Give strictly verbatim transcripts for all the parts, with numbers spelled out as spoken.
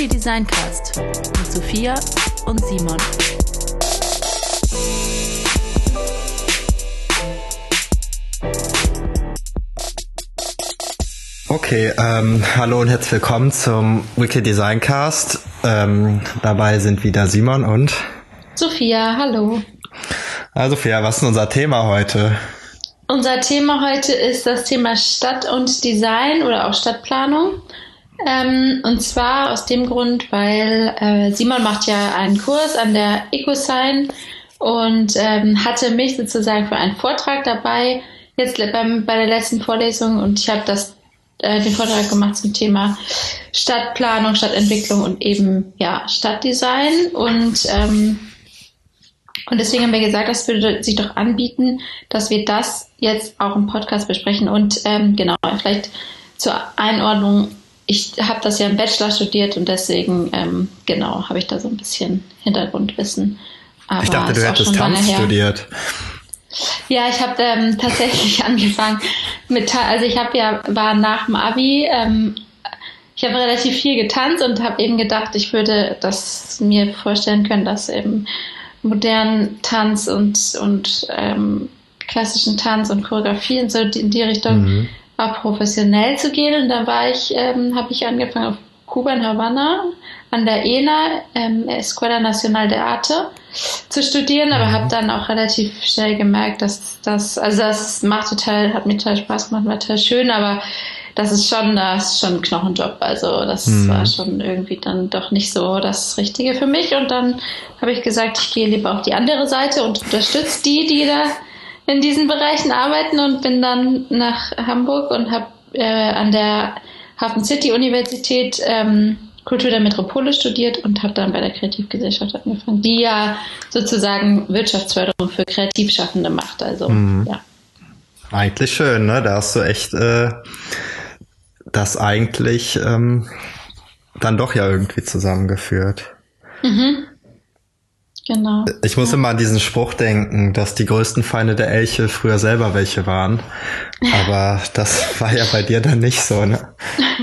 Weekly Design Cast mit Sophia und Simon. Okay, ähm, hallo und herzlich willkommen zum Weekly Design Cast. Ähm, dabei sind wieder Simon und Sophia, hallo. Also Sophia, was ist unser Thema heute? Unser Thema heute ist das Thema Stadt und Design oder auch Stadtplanung. Ähm, und zwar aus dem Grund, weil äh, Simon macht ja einen Kurs an der EcoSign und ähm, hatte mich sozusagen für einen Vortrag dabei, jetzt beim, bei der letzten Vorlesung, und ich habe das äh, den Vortrag gemacht zum Thema Stadtplanung, Stadtentwicklung und eben ja Stadtdesign. Und ähm, Und deswegen haben wir gesagt, das würde sich doch anbieten, dass wir das jetzt auch im Podcast besprechen. Und ähm, genau, vielleicht zur Einordnung, ich habe das ja im Bachelor studiert und deswegen, ähm, genau, habe ich da so ein bisschen Hintergrundwissen. Aber ich dachte, du hättest Tanz studiert. Ja, ich habe ähm, tatsächlich angefangen mit, also ich habe ja, war nach dem Abi, ähm, ich habe relativ viel getanzt und habe eben gedacht, ich würde das mir vorstellen können, dass eben modernen Tanz und, und ähm, klassischen Tanz und Choreografie und so in die Richtung mhm. auch professionell zu gehen. Und da war ich, ähm, habe ich angefangen auf Kuba in Havanna an der E N A, ähm, Escuela Nacional de Arte, zu studieren, mhm. aber habe dann auch relativ schnell gemerkt, dass das, also das macht total, hat mir total Spaß gemacht, war total schön, aber das ist schon, das ist schon ein Knochenjob. Also das mhm. war schon irgendwie dann doch nicht so das Richtige für mich. Und dann habe ich gesagt, ich gehe lieber auf die andere Seite und unterstütze die, die da in diesen Bereichen arbeiten, und bin dann nach Hamburg und habe äh, an der Hafen City Universität ähm, Kultur der Metropole studiert und habe dann bei der Kreativgesellschaft angefangen, die ja sozusagen Wirtschaftsförderung für Kreativschaffende macht. Also mhm. ja. Eigentlich schön, ne? Da hast du echt äh, das eigentlich ähm, dann doch ja irgendwie zusammengeführt. Mhm. Genau. Ich muss ja. immer an diesen Spruch denken, dass die größten Feinde der Elche früher selber welche waren. Aber das war ja bei dir dann nicht so, ne?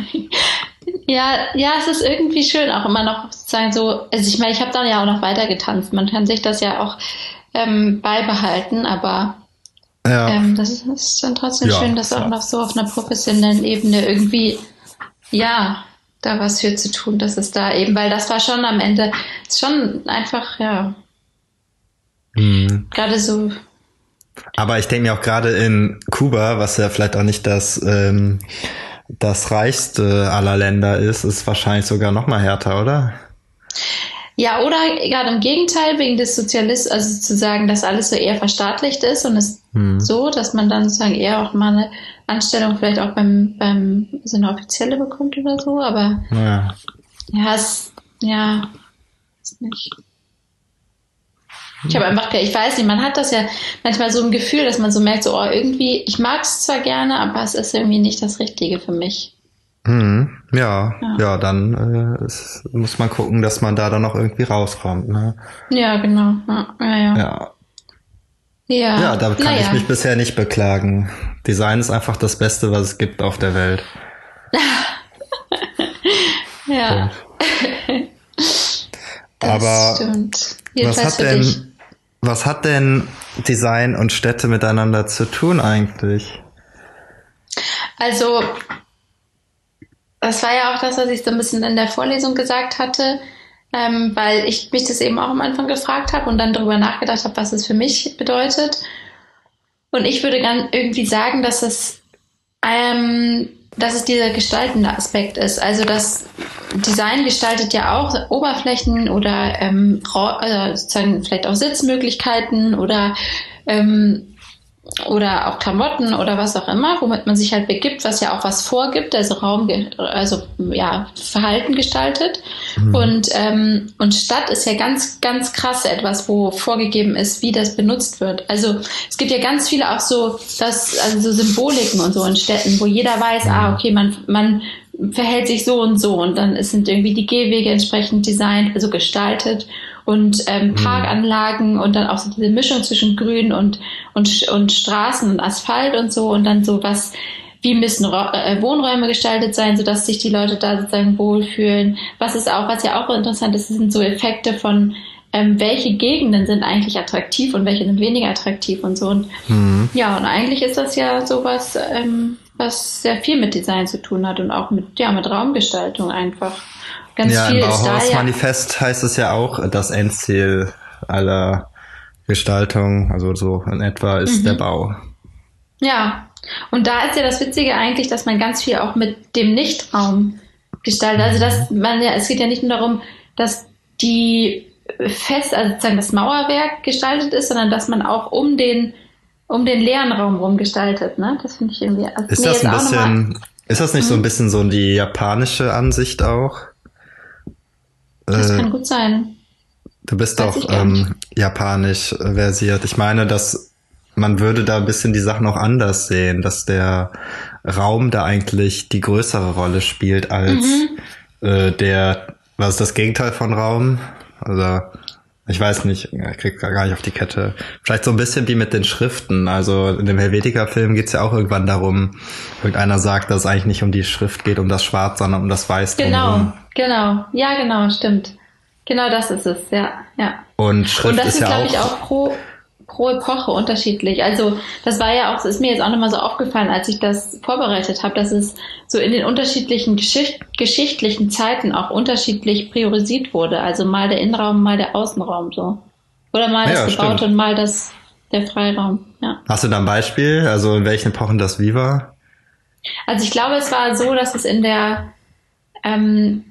Ja, ja, es ist irgendwie schön, auch immer noch sozusagen so, also ich meine, ich habe dann ja auch noch weiter getanzt. Man kann sich das ja auch ähm, beibehalten, aber ja. ähm, das ist, das ist dann trotzdem ja, schön, das auch noch so auf einer professionellen Ebene irgendwie, ja, da was für zu tun, dass es da eben, weil das war schon am Ende, ist schon einfach, ja, mhm. gerade so. Aber ich denke mir auch gerade in Kuba, was ja vielleicht auch nicht das ähm, das reichste aller Länder ist, ist wahrscheinlich sogar noch mal härter, oder? Ja, oder gerade im Gegenteil, wegen des Sozialismus, also sozusagen, dass alles so eher verstaatlicht ist und es hm. so, dass man dann sozusagen eher auch mal eine Anstellung vielleicht auch beim, beim so eine offizielle bekommt oder so, aber ja, ja, es, ja, ist nicht. Ich habe einfach, ich weiß nicht, man hat das ja manchmal so ein Gefühl, dass man so merkt, so, oh, irgendwie, ich mag es zwar gerne, aber es ist irgendwie nicht das Richtige für mich. Hm, ja, ja, ja, dann äh, es, muss man gucken, dass man da dann noch irgendwie rauskommt, ne? Ja, genau. Ja, ja. Ja, ja. ja. ja da kann naja. ich mich bisher nicht beklagen. Design ist einfach das Beste, was es gibt auf der Welt. ja. Das aber stimmt. was hat denn, dich. was hat denn Design und Städte miteinander zu tun eigentlich? Also, das war ja auch das, was ich so ein bisschen in der Vorlesung gesagt hatte, ähm, weil ich mich das eben auch am Anfang gefragt habe und dann darüber nachgedacht habe, was es für mich bedeutet. Und ich würde ganz irgendwie sagen, dass es, ähm, dass es dieser gestaltende Aspekt ist. Also das Design gestaltet ja auch Oberflächen oder ähm, also sozusagen vielleicht auch Sitzmöglichkeiten oder ähm, oder auch Klamotten oder was auch immer, womit man sich halt begibt, was ja auch was vorgibt, also Raum, also ja, Verhalten gestaltet. Mhm. Und ähm, und Stadt ist ja ganz, ganz krass etwas, wo vorgegeben ist, wie das benutzt wird. Also es gibt ja ganz viele auch so, das, also so Symboliken und so in Städten, wo jeder weiß, mhm. ah, okay, man, man verhält sich so und so, und dann sind irgendwie die Gehwege entsprechend designt, also gestaltet, und ähm, Parkanlagen und dann auch so diese Mischung zwischen Grün und und und Straßen und Asphalt und so, und dann so was wie müssen Ra- äh, Wohnräume gestaltet sein, sodass sich die Leute da sozusagen wohlfühlen. Was ist auch, was ja auch interessant ist, sind so Effekte von, ähm, welche Gegenden sind eigentlich attraktiv und welche sind weniger attraktiv und so. Und mhm. ja, und eigentlich ist das ja sowas, ähm, was sehr viel mit Design zu tun hat und auch mit, ja, mit Raumgestaltung einfach. Ganz ja, viel im ist da, Bauhaus-Manifest ja. heißt es ja auch, das Endziel aller Gestaltung, also so in etwa, ist mhm. der Bau. Ja, und da ist ja das Witzige eigentlich, dass man ganz viel auch mit dem Nichtraum gestaltet. Also dass man ja, es geht ja nicht nur darum, dass die fest, also sozusagen das Mauerwerk gestaltet ist, sondern dass man auch um den um den leeren Raum rum gestaltet. Ne? Das finde ich irgendwie. Also ist das ein bisschen? Ist das nicht mhm. so ein bisschen so die japanische Ansicht auch? Das äh, kann gut sein. Du bist Weiß auch ähm, japanisch versiert. Ich meine, dass man würde da ein bisschen die Sachen auch anders sehen, dass der Raum da eigentlich die größere Rolle spielt als mhm. äh, der, was ist das Gegenteil von Raum? Also ich weiß nicht, ich krieg gar nicht auf die Kette. Vielleicht so ein bisschen wie mit den Schriften. Also in dem Helvetica-Film geht's ja auch irgendwann darum, irgendeiner sagt, dass es eigentlich nicht um die Schrift geht, um das Schwarz, sondern um das Weiß drumherum. Genau, genau. Ja, genau, stimmt. Genau das ist es, ja. ja. Und Schrift Und das ist, ist, ja glaube auch ich, auch pro, pro Epoche unterschiedlich. Also das war ja auch, das ist mir jetzt auch nochmal so aufgefallen, als ich das vorbereitet habe, dass es so in den unterschiedlichen Geschicht, geschichtlichen Zeiten auch unterschiedlich priorisiert wurde. Also mal der Innenraum, mal der Außenraum so. Oder mal das ja, Gebaute stimmt. Und mal das der Freiraum. Ja. Hast du da ein Beispiel? Also in welchen Epochen das wie war? Also ich glaube, es war so, dass es in der ähm,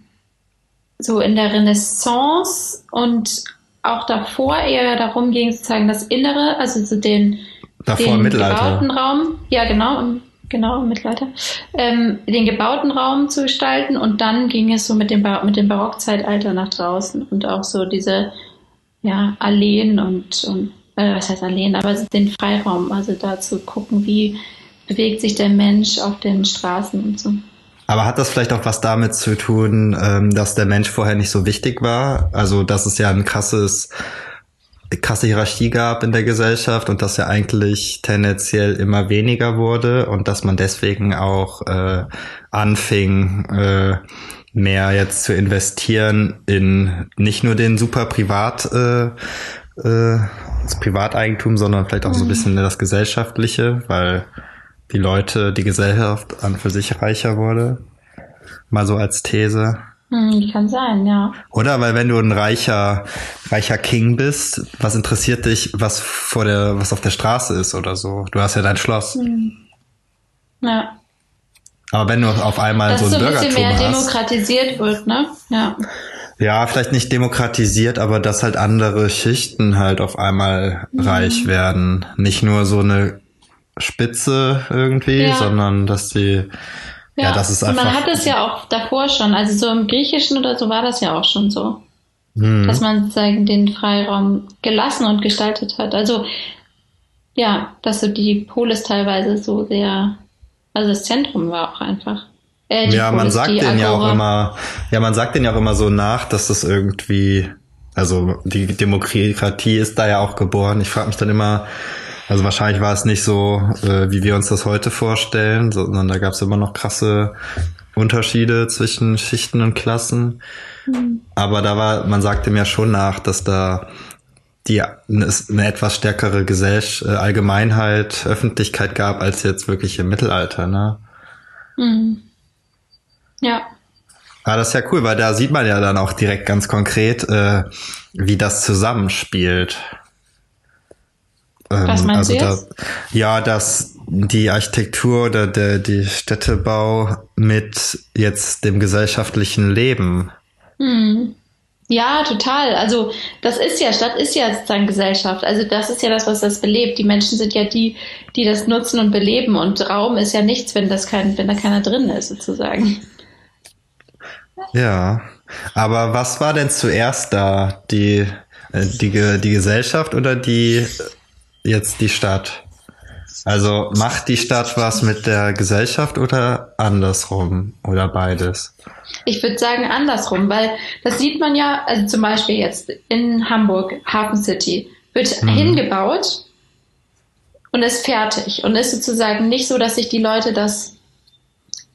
so in der Renaissance und auch davor eher darum ging, sozusagen das Innere, also so den, davor den Mittelalter. gebauten Raum, ja genau, im, genau im Mittelalter, ähm, den gebauten Raum zu gestalten und dann ging es so mit dem, Bar- mit dem Barockzeitalter nach draußen und auch so diese ja, Alleen und, und äh, was heißt Alleen, aber den Freiraum, also da zu gucken, wie bewegt sich der Mensch auf den Straßen und so. Aber hat das vielleicht auch was damit zu tun, dass der Mensch vorher nicht so wichtig war? Also, dass es ja ein krasses, krasse Hierarchie gab in der Gesellschaft und dass ja eigentlich tendenziell immer weniger wurde und dass man deswegen auch äh, anfing, äh, mehr jetzt zu investieren in nicht nur den super Privat, äh, äh, das Privateigentum, sondern vielleicht auch so ein bisschen das Gesellschaftliche, weil die Leute, die Gesellschaft an für sich reicher wurde. Mal so als These. Hm, kann sein, ja. Oder? Weil wenn du ein reicher, reicher King bist, was interessiert dich, was vor der, was auf der Straße ist oder so? Du hast ja dein Schloss. Hm. Ja. Aber wenn du auf einmal Dass so ein Bürgertum hast. Dass so ein bisschen mehr demokratisiert wird, ne? Ja. Ja, vielleicht nicht demokratisiert, aber dass halt andere Schichten halt auf einmal mhm. reich werden. Nicht nur so eine Spitze irgendwie, ja. sondern dass die, ja, ja das ist einfach. Und man hat es ja auch davor schon, also so im Griechischen oder so war das ja auch schon so, hm. dass man sozusagen den Freiraum gelassen und gestaltet hat. Also ja, dass so die Polis teilweise so sehr, also das Zentrum war auch einfach. Äh, ja, Polis, man sagt denen ja auch immer, ja, man sagt denen ja auch immer so nach, dass das irgendwie, also die Demokratie ist da ja auch geboren. Ich frage mich dann immer. Also wahrscheinlich war es nicht so, äh, wie wir uns das heute vorstellen, sondern da gab es immer noch krasse Unterschiede zwischen Schichten und Klassen. Mhm. Aber da war, man sagte mir schon nach, dass da die es eine etwas stärkere Gesellschaft, äh, Allgemeinheit, Öffentlichkeit gab, als jetzt wirklich im Mittelalter, ne? Mhm. Ja. Ah, das ist ja cool, weil da sieht man ja dann auch direkt ganz konkret, äh, wie das zusammenspielt. Was meinst also du da, jetzt? Ja, dass die Architektur oder der die Städtebau mit jetzt dem gesellschaftlichen Leben. Hm. Ja, total. Also das ist ja, Stadt ist ja sozusagen Gesellschaft. Also das ist ja das, was das belebt. Die Menschen sind ja die, die das nutzen und beleben. Und Raum ist ja nichts, wenn das kein, wenn da keiner drin ist, sozusagen. Ja, aber was war denn zuerst da? Die, die, die Gesellschaft oder die jetzt die Stadt? Also macht die Stadt was mit der Gesellschaft oder andersrum oder beides? Ich würde sagen andersrum, weil das sieht man ja, also zum Beispiel jetzt in Hamburg, Hafen City, wird mhm. hingebaut und ist fertig und ist sozusagen nicht so, dass sich die Leute das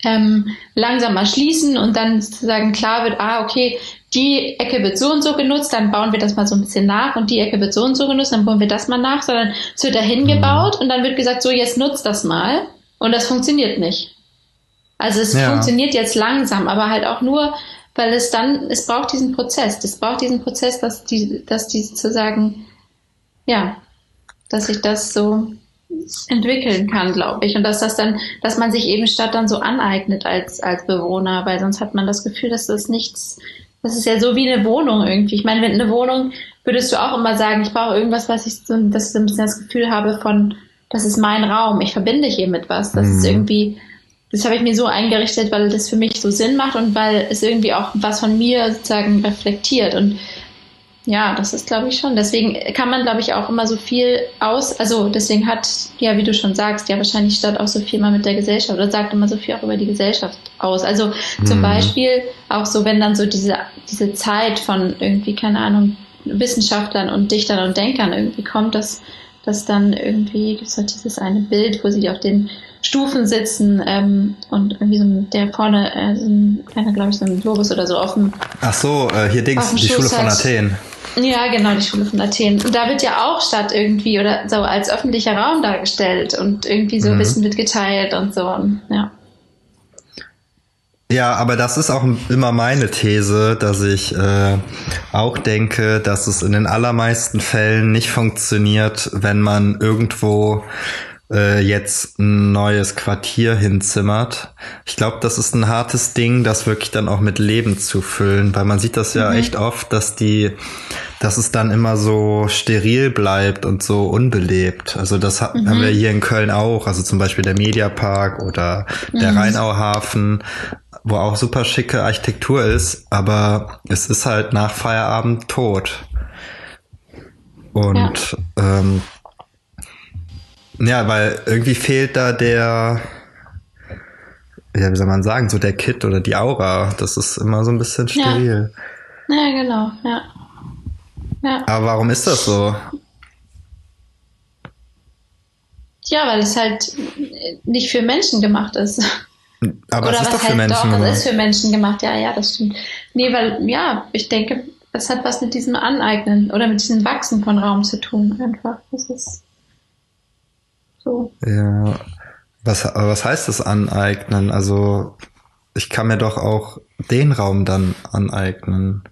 ähm, langsam erschließen und dann sozusagen klar wird, ah, okay, die Ecke wird so und so genutzt, dann bauen wir das mal so ein bisschen nach und die Ecke wird so und so genutzt, dann bauen wir das mal nach, sondern es wird dahin gebaut und dann wird gesagt, so jetzt nutzt das mal und das funktioniert nicht. Also es ja. funktioniert jetzt langsam, aber halt auch nur, weil es dann, es braucht diesen Prozess, es braucht diesen Prozess, dass die, dass die sozusagen, ja, dass sich das so entwickeln kann, glaube ich. Und dass das dann, dass man sich eben Stadt dann so aneignet als, als Bewohner, weil sonst hat man das Gefühl, dass das nichts, das ist ja so wie eine Wohnung irgendwie. Ich meine, wenn eine Wohnung, würdest du auch immer sagen, ich brauche irgendwas, was ich so, dass ich so ein bisschen das Gefühl habe von, das ist mein Raum, ich verbinde hier mit was, das mhm. ist irgendwie, das habe ich mir so eingerichtet, weil das für mich so Sinn macht und weil es irgendwie auch was von mir sozusagen reflektiert. Und ja, das ist, glaube ich, schon. Deswegen kann man, glaube ich, auch immer so viel aus, also deswegen hat, ja, wie du schon sagst, ja wahrscheinlich Stadt auch so viel mal mit der Gesellschaft oder sagt immer so viel auch über die Gesellschaft aus. Also mhm. zum Beispiel auch so, wenn dann so diese, diese Zeit von irgendwie, keine Ahnung, Wissenschaftlern und Dichtern und Denkern irgendwie kommt, dass, dass dann irgendwie, gibt es halt dieses eine Bild, wo sie auf den Stufen sitzen ähm, und irgendwie so ein, der vorne, äh, so ein, einer, glaube ich, so ein Globus oder so auf dem Ach so, äh, hier Dings, die Schule von Athen. Ja, genau, die Schule von Athen. Und da wird ja auch Stadt irgendwie oder so als öffentlicher Raum dargestellt und irgendwie so mhm. Wissen wird geteilt und so. Und, ja. Ja, aber das ist auch immer meine These, dass ich äh, auch denke, dass es in den allermeisten Fällen nicht funktioniert, wenn man irgendwo jetzt ein neues Quartier hinzimmert. Ich glaube, das ist ein hartes Ding, das wirklich dann auch mit Leben zu füllen, weil man sieht das ja mhm. echt oft, dass die, dass es dann immer so steril bleibt und so unbelebt. Also das ha- mhm. haben wir hier in Köln auch, also zum Beispiel der Mediapark oder der mhm. Rheinauhafen, wo auch super schicke Architektur ist, aber es ist halt nach Feierabend tot. Und ja. ähm, Ja, weil irgendwie fehlt da der, ja, wie soll man sagen, so der Kit oder die Aura. Das ist immer so ein bisschen steril. Ja, ja genau, ja. ja. Aber warum ist das so? Ja, weil es halt nicht für Menschen gemacht ist. Aber oder es ist was doch für halt Menschen doch, gemacht. Es ist für Menschen gemacht, ja, ja, das stimmt. Nee, weil, ja, ich denke, das hat was mit diesem Aneignen oder mit diesem Wachsen von Raum zu tun, einfach. Das ist so. Ja, was, was heißt das aneignen? Also ich kann mir doch auch den Raum dann aneignen.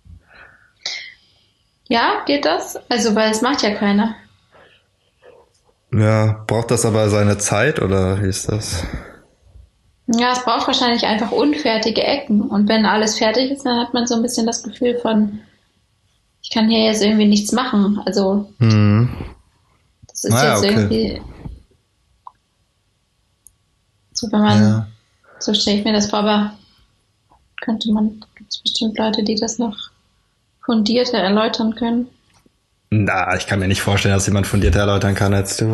Ja, geht das? Also, weil es macht ja keiner. Ja, braucht das aber seine Zeit oder wie ist das? Ja, es braucht wahrscheinlich einfach unfertige Ecken. Und wenn alles fertig ist, dann hat man so ein bisschen das Gefühl von, ich kann hier jetzt irgendwie nichts machen. Also, mhm. das ist naja, jetzt okay. irgendwie... So, wenn man, ja. so stelle ich mir das vor, aber könnte man, gibt es bestimmt Leute, die das noch fundierter erläutern können. Na, ich kann mir nicht vorstellen, dass jemand fundierter erläutern kann als du.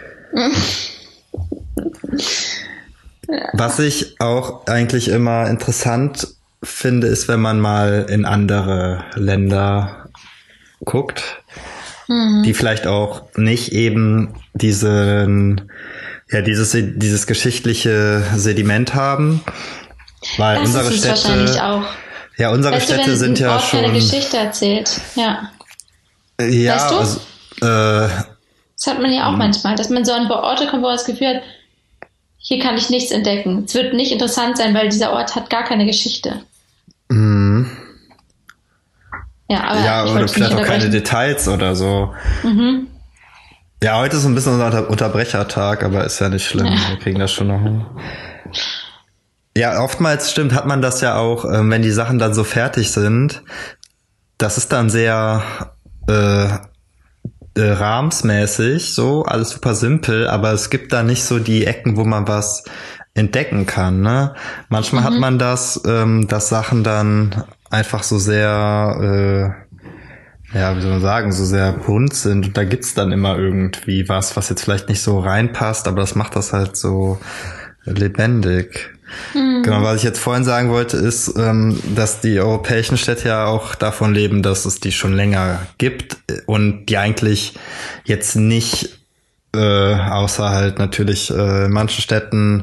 ja. Was ich auch eigentlich immer interessant finde, ist, wenn man mal in andere Länder guckt, mhm. die vielleicht auch nicht eben diesen ja, dieses, dieses geschichtliche Sediment haben, weil das unsere ist Städte, wahrscheinlich auch. ja, unsere weißt Städte du, wenn sind ein ja Ort schon, keine Geschichte erzählt, ja. Ja, weißt du? also, äh, das hat man ja auch manchmal, dass man so an Orte kommt, wo man das Gefühl hat, hier kann ich nichts entdecken. Es wird nicht interessant sein, weil dieser Ort hat gar keine Geschichte. Mhm. Ja, aber ja, oder vielleicht auch keine Details oder so. Mhm. Ja, heute ist ein bisschen unser Unterbrechertag, aber ist ja nicht schlimm. Ja. Wir kriegen das schon noch hin. Ja, oftmals stimmt, hat man das ja auch, wenn die Sachen dann so fertig sind. Das ist dann sehr äh, äh, rahmsmäßig, so, alles super simpel, aber es gibt da nicht so die Ecken, wo man was entdecken kann, ne? Manchmal mhm. hat man das, ähm, dass Sachen dann einfach so sehr... Äh, ja, wie soll man sagen, so sehr bunt sind und da gibt's dann immer irgendwie was, was jetzt vielleicht nicht so reinpasst, aber das macht das halt so lebendig. Mhm. Genau, was ich jetzt vorhin sagen wollte, ist, ähm, dass die europäischen Städte ja auch davon leben, dass es die schon länger gibt und die eigentlich jetzt nicht, äh, außer halt natürlich äh, in manchen Städten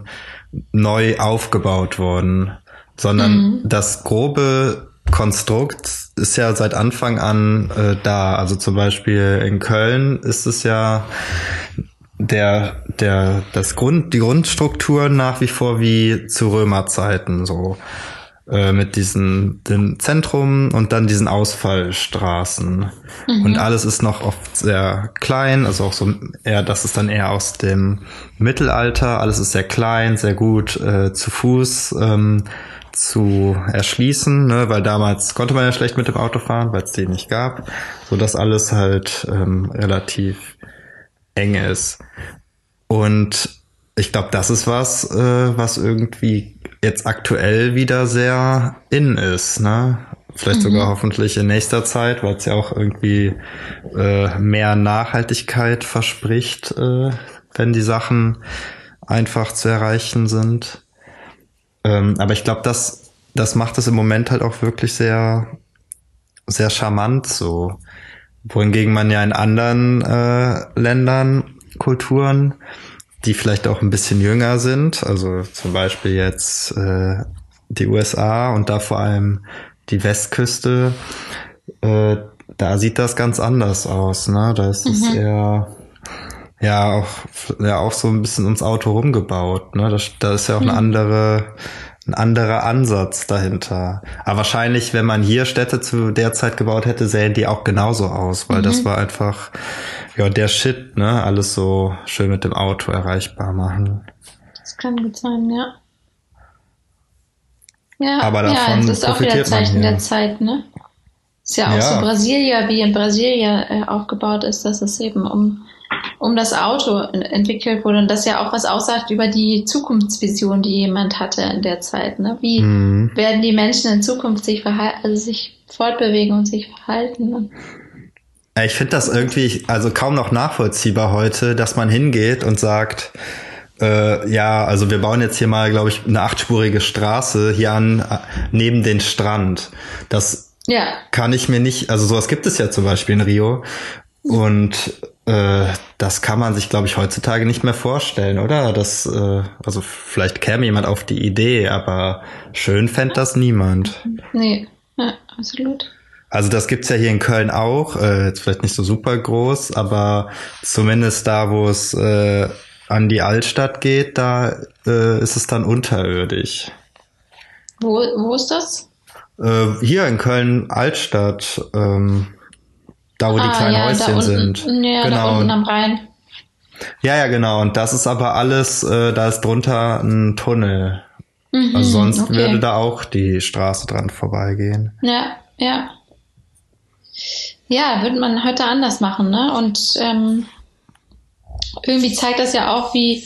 neu aufgebaut worden, sondern mhm. das grobe Konstrukt ist ja seit Anfang an äh, da. Also zum Beispiel in Köln ist es ja der, der, das Grund, die Grundstruktur nach wie vor wie zu Römerzeiten, so, äh, mit diesen, dem Zentrum und dann diesen Ausfallstraßen. Mhm. Und alles ist noch oft sehr klein, also auch so eher, das ist dann eher aus dem Mittelalter. Alles ist sehr klein, sehr gut, äh, zu Fuß, ähm, zu erschließen, ne, weil damals konnte man ja schlecht mit dem Auto fahren, weil es die nicht gab, so dass alles halt ähm, relativ eng ist. Und ich glaube, das ist was, äh, was irgendwie jetzt aktuell wieder sehr in ist, ne? Vielleicht mhm. sogar hoffentlich in nächster Zeit, weil es ja auch irgendwie äh, mehr Nachhaltigkeit verspricht, äh, wenn die Sachen einfach zu erreichen sind. Ähm, aber ich glaube, das, das macht es im Moment halt auch wirklich sehr, sehr charmant so. Wohingegen man ja in anderen äh, Ländern, Kulturen, die vielleicht auch ein bisschen jünger sind, also zum Beispiel jetzt äh, die U S A und da vor allem die Westküste, äh, da sieht das ganz anders aus, ne? Da ist es mhm. eher ja auch ja auch so ein bisschen ums Auto rumgebaut, ne? Da, da ist ja auch mhm. eine andere ein anderer Ansatz dahinter. Aber wahrscheinlich, wenn man hier Städte zu der Zeit gebaut hätte, sähen die auch genauso aus, weil mhm. das war einfach ja der Shit, ne? Alles so schön mit dem Auto erreichbar machen. Das kann gut sein, ja. Ja, aber davon ja, das ist auch wieder Zeichen der Zeit, ne? Ist ja auch ja. so Brasilia, wie in Brasilia äh, aufgebaut ist, dass es eben um um das Auto entwickelt wurde und das ja auch was aussagt über die Zukunftsvision, die jemand hatte in der Zeit. Ne? Wie mhm. werden die Menschen in Zukunft sich verhalten, also sich fortbewegen und sich verhalten? Ne? Ich finde das irgendwie also kaum noch nachvollziehbar heute, dass man hingeht und sagt, äh, ja, also wir bauen jetzt hier mal, glaube ich, eine achtspurige Straße hier an neben den Strand. Das ja. kann ich mir nicht, also sowas gibt es ja zum Beispiel in Rio. Und äh, das kann man sich, glaube ich, heutzutage nicht mehr vorstellen, oder? Das, äh, also vielleicht käme jemand auf die Idee, aber schön fände das niemand. Nee, ja, absolut. Also das gibt's ja hier in Köln auch, äh, jetzt vielleicht nicht so super groß, aber zumindest da, wo es äh, an die Altstadt geht, da äh, ist es dann unterirdisch. Wo, wo ist das? Äh, hier in Köln Altstadt, ähm, da, wo ah, die kleinen ja, Häuschen unten, sind. Ja, genau. Da unten am Rhein. Ja, ja, genau. Und das ist aber alles, äh, da ist drunter ein Tunnel. Mhm, also sonst okay. würde da auch die Straße dran vorbeigehen. Ja, ja. Ja, würde man heute anders machen, ne? Und ähm, irgendwie zeigt das ja auch, wie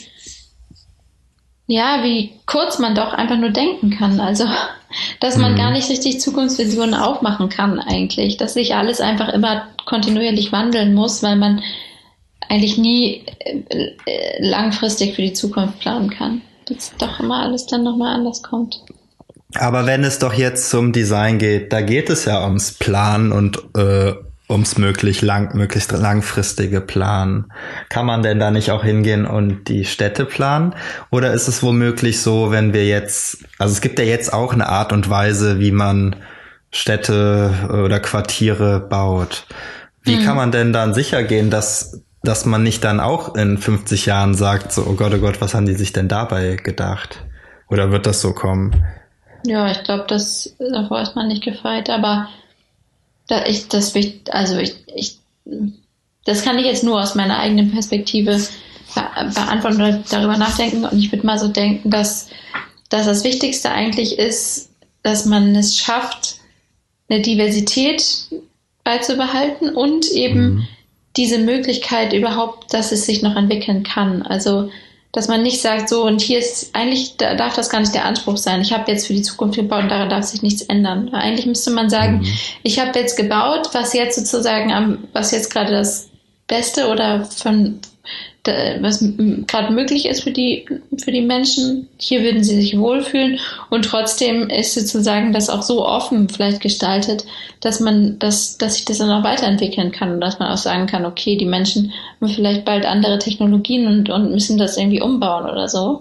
ja, wie kurz man doch einfach nur denken kann. Also, dass man mhm. gar nicht richtig Zukunftsvisionen aufmachen kann eigentlich. Dass sich alles einfach immer kontinuierlich wandeln muss, weil man eigentlich nie äh, langfristig für die Zukunft planen kann. Dass doch immer alles dann nochmal anders kommt. Aber wenn es doch jetzt zum Design geht, da geht es ja ums Planen und äh, ums möglich lang, möglichst langfristige Planen. Kann man denn da nicht auch hingehen und die Städte planen? Oder ist es womöglich so, wenn wir jetzt, also es gibt ja jetzt auch eine Art und Weise, wie man Städte oder Quartiere baut. Wie mhm. kann man denn dann sicher gehen, dass, dass man nicht dann auch in fünfzig Jahren sagt, so, oh Gott, oh Gott, was haben die sich denn dabei gedacht? Oder wird das so kommen? Ja, ich glaube, das, davor ist man nicht gefeit, aber da ich, das, also ich, ich, das kann ich jetzt nur aus meiner eigenen Perspektive be- beantworten oder darüber nachdenken. Und ich würde mal so denken, dass, dass das Wichtigste eigentlich ist, dass man es schafft, eine Diversität beizubehalten und eben mhm. diese Möglichkeit überhaupt, dass es sich noch entwickeln kann. Also, dass man nicht sagt, so, und hier ist, eigentlich da darf das gar nicht der Anspruch sein. Ich habe jetzt für die Zukunft gebaut und daran darf sich nichts ändern. Weil eigentlich müsste man sagen, mhm. ich habe jetzt gebaut, was jetzt sozusagen am, was jetzt gerade das Beste oder von, was gerade möglich ist für die, für die Menschen. Hier würden sie sich wohlfühlen und trotzdem ist sozusagen das auch so offen vielleicht gestaltet, dass man, dass, dass sich das dann auch weiterentwickeln kann und dass man auch sagen kann, okay, die Menschen haben vielleicht bald andere Technologien und, und müssen das irgendwie umbauen oder so.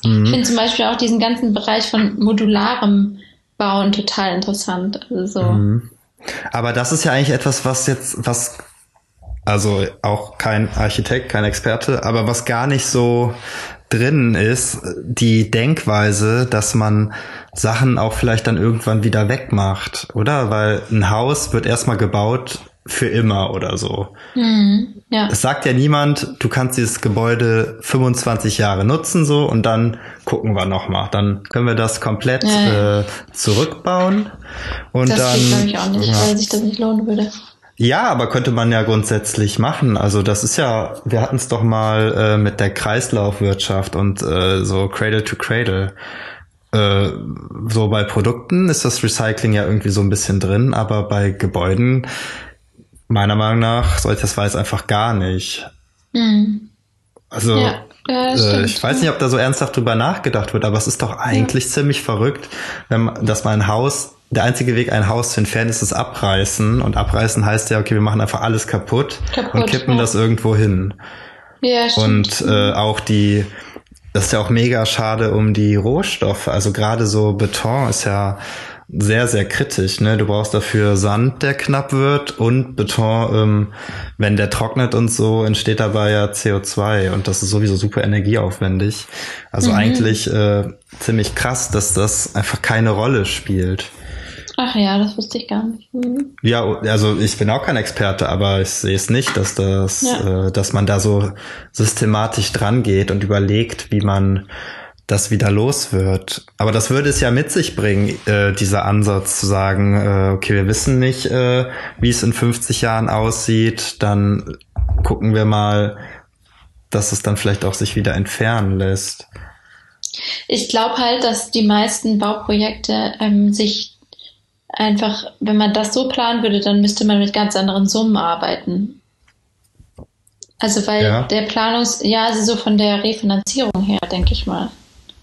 Mhm. Ich finde zum Beispiel auch diesen ganzen Bereich von modularem Bauen total interessant. Also so. Mhm. Aber das ist ja eigentlich etwas, was jetzt, was, also auch kein Architekt, kein Experte, aber was gar nicht so drin ist, die Denkweise, dass man Sachen auch vielleicht dann irgendwann wieder wegmacht, oder? Weil ein Haus wird erstmal gebaut für immer oder so. Mhm, ja. Es sagt ja niemand, du kannst dieses Gebäude fünfundzwanzig Jahre nutzen so und dann gucken wir nochmal. Dann können wir das komplett ja, ja. Äh, zurückbauen. Und das dann, geht, glaube ich, auch nicht, ja. weil sich das nicht lohnen würde. Ja, aber könnte man ja grundsätzlich machen. Also das ist ja, wir hatten es doch mal äh, mit der Kreislaufwirtschaft und äh, so Cradle to Cradle. Äh, so bei Produkten ist das Recycling ja irgendwie so ein bisschen drin, aber bei Gebäuden meiner Meinung nach sollte das weiß einfach gar nicht. Mhm. Also ja, ja, äh, ich weiß nicht, ob da so ernsthaft drüber nachgedacht wird, aber es ist doch eigentlich ja. ziemlich verrückt, wenn man, dass man ein Haus, der einzige Weg, ein Haus zu entfernen, ist das Abreißen. Und Abreißen heißt ja, okay, wir machen einfach alles kaputt, kaputt und kippen ja. das irgendwo hin. Ja, stimmt. Und äh, auch die, das ist ja auch mega schade um die Rohstoffe. Also gerade so Beton ist ja sehr, sehr kritisch, ne? Du brauchst dafür Sand, der knapp wird, und Beton, ähm, wenn der trocknet und so, entsteht dabei ja C O zwei und das ist sowieso super energieaufwendig. Also mhm. eigentlich äh, ziemlich krass, dass das einfach keine Rolle spielt. Ach ja, das wusste ich gar nicht. Mhm. Ja, also ich bin auch kein Experte, aber ich sehe es nicht, dass das, ja. äh, dass man da so systematisch dran geht und überlegt, wie man das wieder los wird. Aber das würde es ja mit sich bringen, äh, dieser Ansatz zu sagen, äh, okay, wir wissen nicht, äh, wie es in fünfzig Jahren aussieht, dann gucken wir mal, dass es dann vielleicht auch sich wieder entfernen lässt. Ich glaube halt, dass die meisten Bauprojekte ähm, sich einfach, wenn man das so planen würde, dann müsste man mit ganz anderen Summen arbeiten. Also weil ja. der Planungs-, ja, also so von der Refinanzierung her, denke ich mal.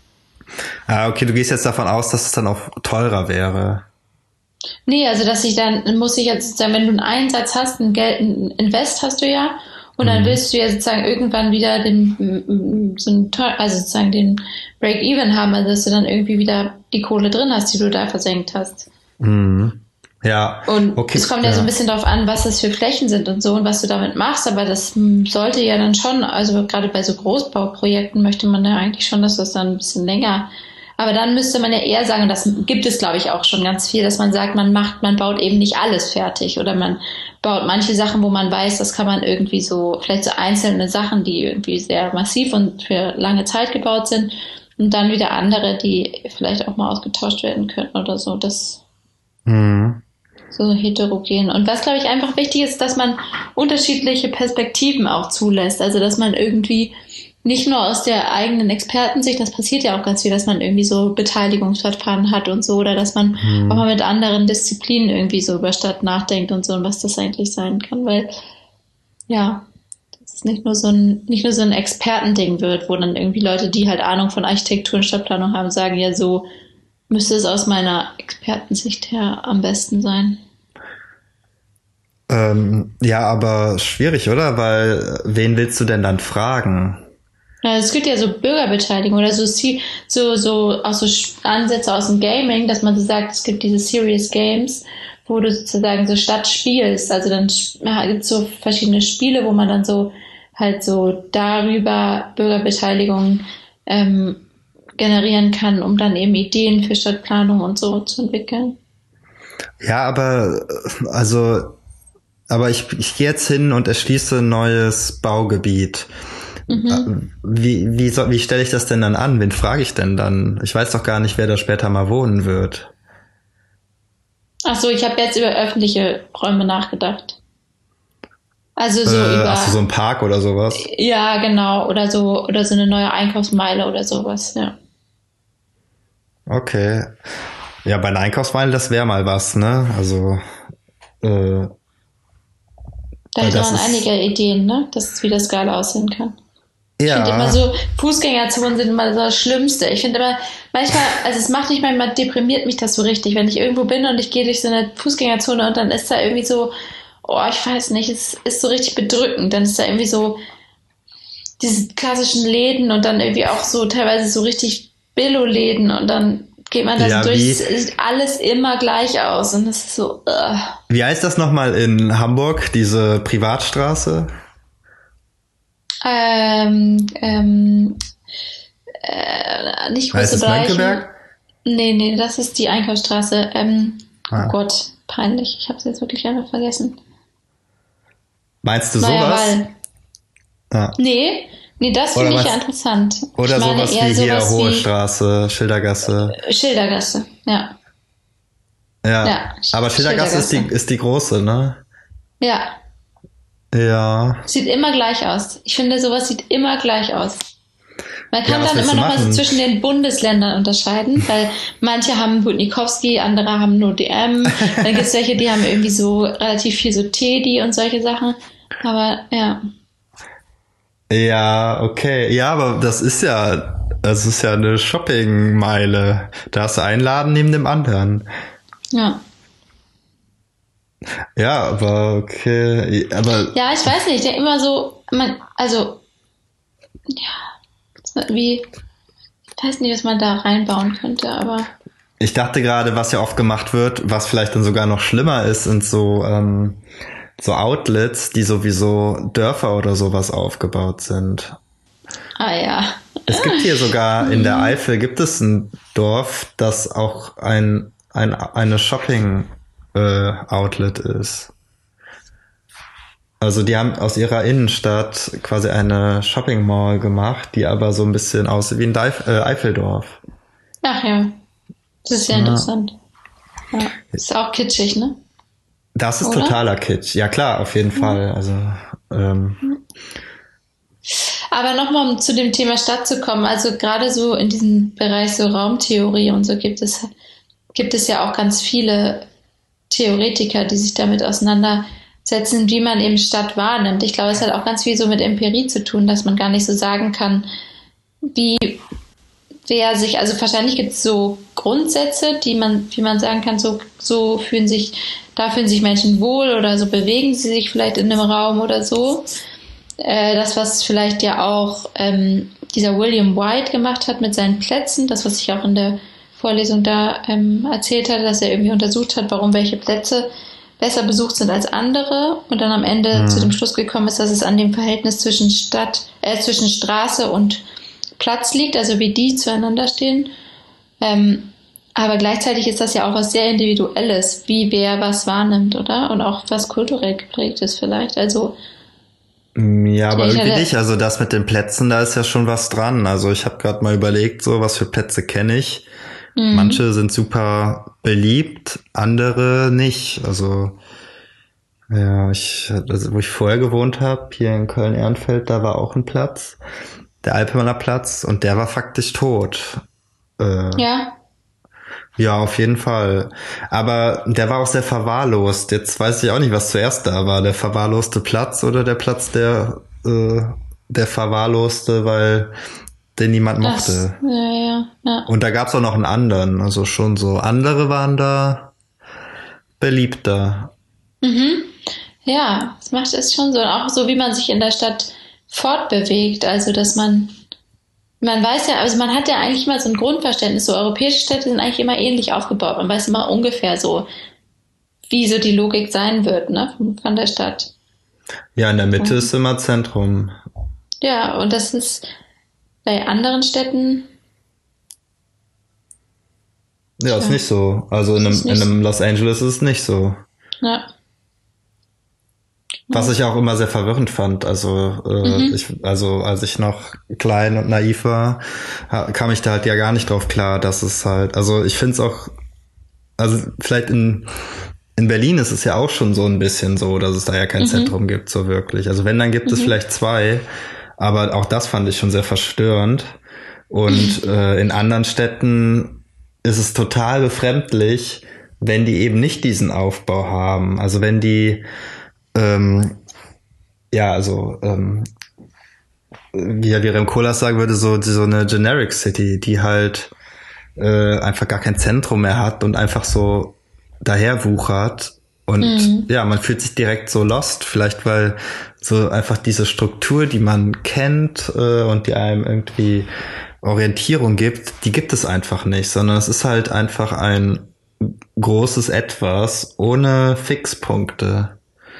Ah, okay, du gehst jetzt davon aus, dass es dann auch teurer wäre. Nee, also dass ich dann, muss ich jetzt sozusagen, wenn du einen Einsatz hast, ein Geld, ein Invest hast du ja, und mhm. dann willst du ja sozusagen irgendwann wieder den, so einen, also sozusagen den Break-Even haben, also dass du dann irgendwie wieder die Kohle drin hast, die du da versenkt hast. Mhm. Ja. Und okay. es kommt ja, ja so ein bisschen darauf an, was das für Flächen sind und so und was du damit machst, aber das sollte ja dann schon, also gerade bei so Großbauprojekten möchte man ja eigentlich schon, dass das dann ein bisschen länger, aber dann müsste man ja eher sagen, und das gibt es glaube ich auch schon ganz viel, dass man sagt, man macht, man baut eben nicht alles fertig oder man baut manche Sachen, wo man weiß, das kann man irgendwie so, vielleicht so einzelne Sachen, die irgendwie sehr massiv und für lange Zeit gebaut sind und dann wieder andere, die vielleicht auch mal ausgetauscht werden könnten oder so, das mhm. so heterogen. Und was, glaube ich, einfach wichtig ist, dass man unterschiedliche Perspektiven auch zulässt. Also, dass man irgendwie nicht nur aus der eigenen Expertensicht, das passiert ja auch ganz viel, dass man irgendwie so Beteiligungsverfahren hat und so, oder dass man mhm. auch mal mit anderen Disziplinen irgendwie so über Stadt nachdenkt und so und was das eigentlich sein kann, weil, ja, das ist nicht nur so ein, nicht nur so ein Expertending wird, wo dann irgendwie Leute, die halt Ahnung von Architektur und Stadtplanung haben, sagen, ja, so müsste es aus meiner Expertensicht her am besten sein. Ähm, ja, aber schwierig, oder? Weil wen willst du denn dann fragen? Ja, es gibt ja so Bürgerbeteiligung oder so, so, so, auch so Ansätze aus dem Gaming, dass man so sagt, es gibt diese Serious Games, wo du sozusagen so Stadt spielst. Also dann ja, gibt es so verschiedene Spiele, wo man dann so halt so darüber Bürgerbeteiligung ähm, generieren kann, um dann eben Ideen für Stadtplanung und so zu entwickeln. Ja, aber also, aber ich, ich gehe jetzt hin und erschließe ein neues Baugebiet. Mhm. Wie, wie, soll, wie stelle ich das denn dann an? Wen frage ich denn dann? Ich weiß doch gar nicht, wer da später mal wohnen wird. Ach so, ich habe jetzt über öffentliche Räume nachgedacht. Also so äh, über. Ach so, so ein Park oder sowas? Ja, genau. Oder so, oder so eine neue Einkaufsmeile oder sowas, ja. Okay. Ja, bei einer Einkaufsmeile, das wäre mal was, ne? Also, äh. Da hätte man einige Ideen, ne? Das, wie das geil aussehen kann. Ja. Ich finde immer so, Fußgängerzonen sind immer so das Schlimmste. Ich finde aber, manchmal, also es macht mich manchmal, deprimiert mich das so richtig, wenn ich irgendwo bin und ich gehe durch so eine Fußgängerzone und dann ist da irgendwie so, oh, ich weiß nicht, es ist so richtig bedrückend. Dann ist da irgendwie so, diese klassischen Läden und dann irgendwie auch so teilweise so richtig Billo-Läden und dann geht man da Ja, so durch, wie- es sieht alles immer gleich aus und es ist so, uh. Wie heißt das nochmal in Hamburg, diese Privatstraße? ähm, ähm, äh, nicht Heißt große es Bereiche. Mönckeberg? Nee, nee, das ist die Einkaufsstraße. Ähm, Ah. Oh Gott, peinlich, ich habe es jetzt wirklich einfach vergessen. Meinst du Naja, sowas? weil, Ja. nee, nee, das Oder finde ich was- ja interessant. Oder ich meine sowas eher wie hier sowas Hohe wie Straße, Schildergasse. Schildergasse, ja. Ja, Ja, aber Schildergasse ist die, Schildergasse. ist die große, ne? Ja, Ja. sieht immer gleich aus. Ich finde, sowas sieht immer gleich aus. Man kann Ja, was dann willst immer du noch mal so machen? zwischen den Bundesländern unterscheiden, weil manche haben Budnikowski, andere haben nur D M. Dann gibt es welche, die haben irgendwie so relativ viel so Teddy und solche Sachen. Aber ja, Ja, okay. Ja, aber das ist ja, das ist ja eine Shoppingmeile. Da hast du einen Laden neben dem anderen. ja. Ja, aber okay. Aber Ja, ich weiß nicht, ich denke immer so, man, also, ja, wie, ich weiß nicht, was man da reinbauen könnte, aber ich dachte gerade, was ja oft gemacht wird, was vielleicht dann sogar noch schlimmer ist, sind so, ähm, so Outlets, die sowieso Dörfer oder sowas aufgebaut sind. ah ja. Es gibt hier sogar in der Eifel gibt es ein Dorf, das auch ein, ein eine Shopping äh, Outlet ist. Also die haben aus ihrer Innenstadt quasi eine Shopping Mall gemacht, die aber so ein bisschen aussieht wie ein Deif äh, Eifeldorf. Ach ja, das ist ja Ja. interessant. Ja, ist auch kitschig, ne? Das ist Oder? totaler Kitsch. Ja klar, auf jeden Fall. Also ähm, Aber nochmal, um zu dem Thema Stadt zu kommen, also gerade so in diesem Bereich so Raumtheorie und so gibt es, gibt es ja auch ganz viele Theoretiker, die sich damit auseinandersetzen, wie man eben Stadt wahrnimmt. Ich glaube, es hat auch ganz viel so mit Empirie zu tun, dass man gar nicht so sagen kann, wie wer sich, also wahrscheinlich gibt es so Grundsätze, die man, wie man sagen kann, so, so fühlen sich, da fühlen sich Menschen wohl oder so bewegen sie sich vielleicht in einem Raum oder so. Äh, das, was vielleicht ja auch ähm, dieser William White gemacht hat mit seinen Plätzen, das, was ich auch in der Vorlesung da ähm, erzählt hatte, dass er irgendwie untersucht hat, warum welche Plätze besser besucht sind als andere und dann am Ende Mhm. zu dem Schluss gekommen ist, dass es an dem Verhältnis zwischen Stadt, äh, zwischen Straße und Platz liegt, also wie die zueinander stehen. Ähm, aber gleichzeitig ist das ja auch was sehr Individuelles, wie wer was wahrnimmt, oder? Und auch was kulturell geprägt ist vielleicht. Also ja, aber Ich irgendwie hatte- nicht. Also das mit den Plätzen, da ist ja schon was dran. Also ich habe gerade mal überlegt, so was für Plätze kenne ich. Mhm. Manche sind super beliebt, andere nicht. Also ja, ich, also wo ich vorher gewohnt habe, hier in Köln-Ehrenfeld, da war auch ein Platz, der Alpener Platz, und der war faktisch tot. Äh, ja, Ja, auf jeden Fall. Aber der war auch sehr verwahrlost. Jetzt weiß ich auch nicht, was zuerst da war. Der verwahrloste Platz oder der Platz, der, äh, der verwahrloste, weil den niemand das, mochte. ja, ja, ja. Und da gab's auch noch einen anderen. Also schon so andere waren da beliebter. Mhm. Ja, das macht es schon so. Und auch so, wie man sich in der Stadt fortbewegt. Also, dass man, man weiß ja, also man hat ja eigentlich immer so ein Grundverständnis. So europäische Städte sind eigentlich immer ähnlich aufgebaut. Man weiß immer ungefähr so, wie so die Logik sein wird, ne, von, von der Stadt. Ja, in der Mitte Mhm. ist immer Zentrum. Ja, und das ist bei anderen Städten, Ja, ist Ja. nicht so. Also in einem, Ist in nicht einem Los Angeles ist es nicht so. ja, Was ich auch immer sehr verwirrend fand. Also, äh, Mhm. ich, also als ich noch klein und naiv war, ha- kam ich da halt ja gar nicht drauf klar, dass es halt, also ich finde es auch, also vielleicht in, in Berlin ist es ja auch schon so ein bisschen so, dass es da ja kein Mhm. Zentrum gibt, so wirklich. Also wenn, dann gibt es Mhm. vielleicht zwei, aber auch das fand ich schon sehr verstörend. Und äh, in anderen Städten ist es total befremdlich, wenn die eben nicht diesen Aufbau haben. Also wenn die ähm, ja, also ähm, wie ja Virem Koolhaas sagen würde, so, so eine Generic City, die halt äh, einfach gar kein Zentrum mehr hat und einfach so daher wuchert. Und Mhm. ja, man fühlt sich direkt so lost, vielleicht weil so einfach diese Struktur, die man kennt äh, und die einem irgendwie Orientierung gibt, die gibt es einfach nicht, sondern es ist halt einfach ein großes Etwas ohne Fixpunkte.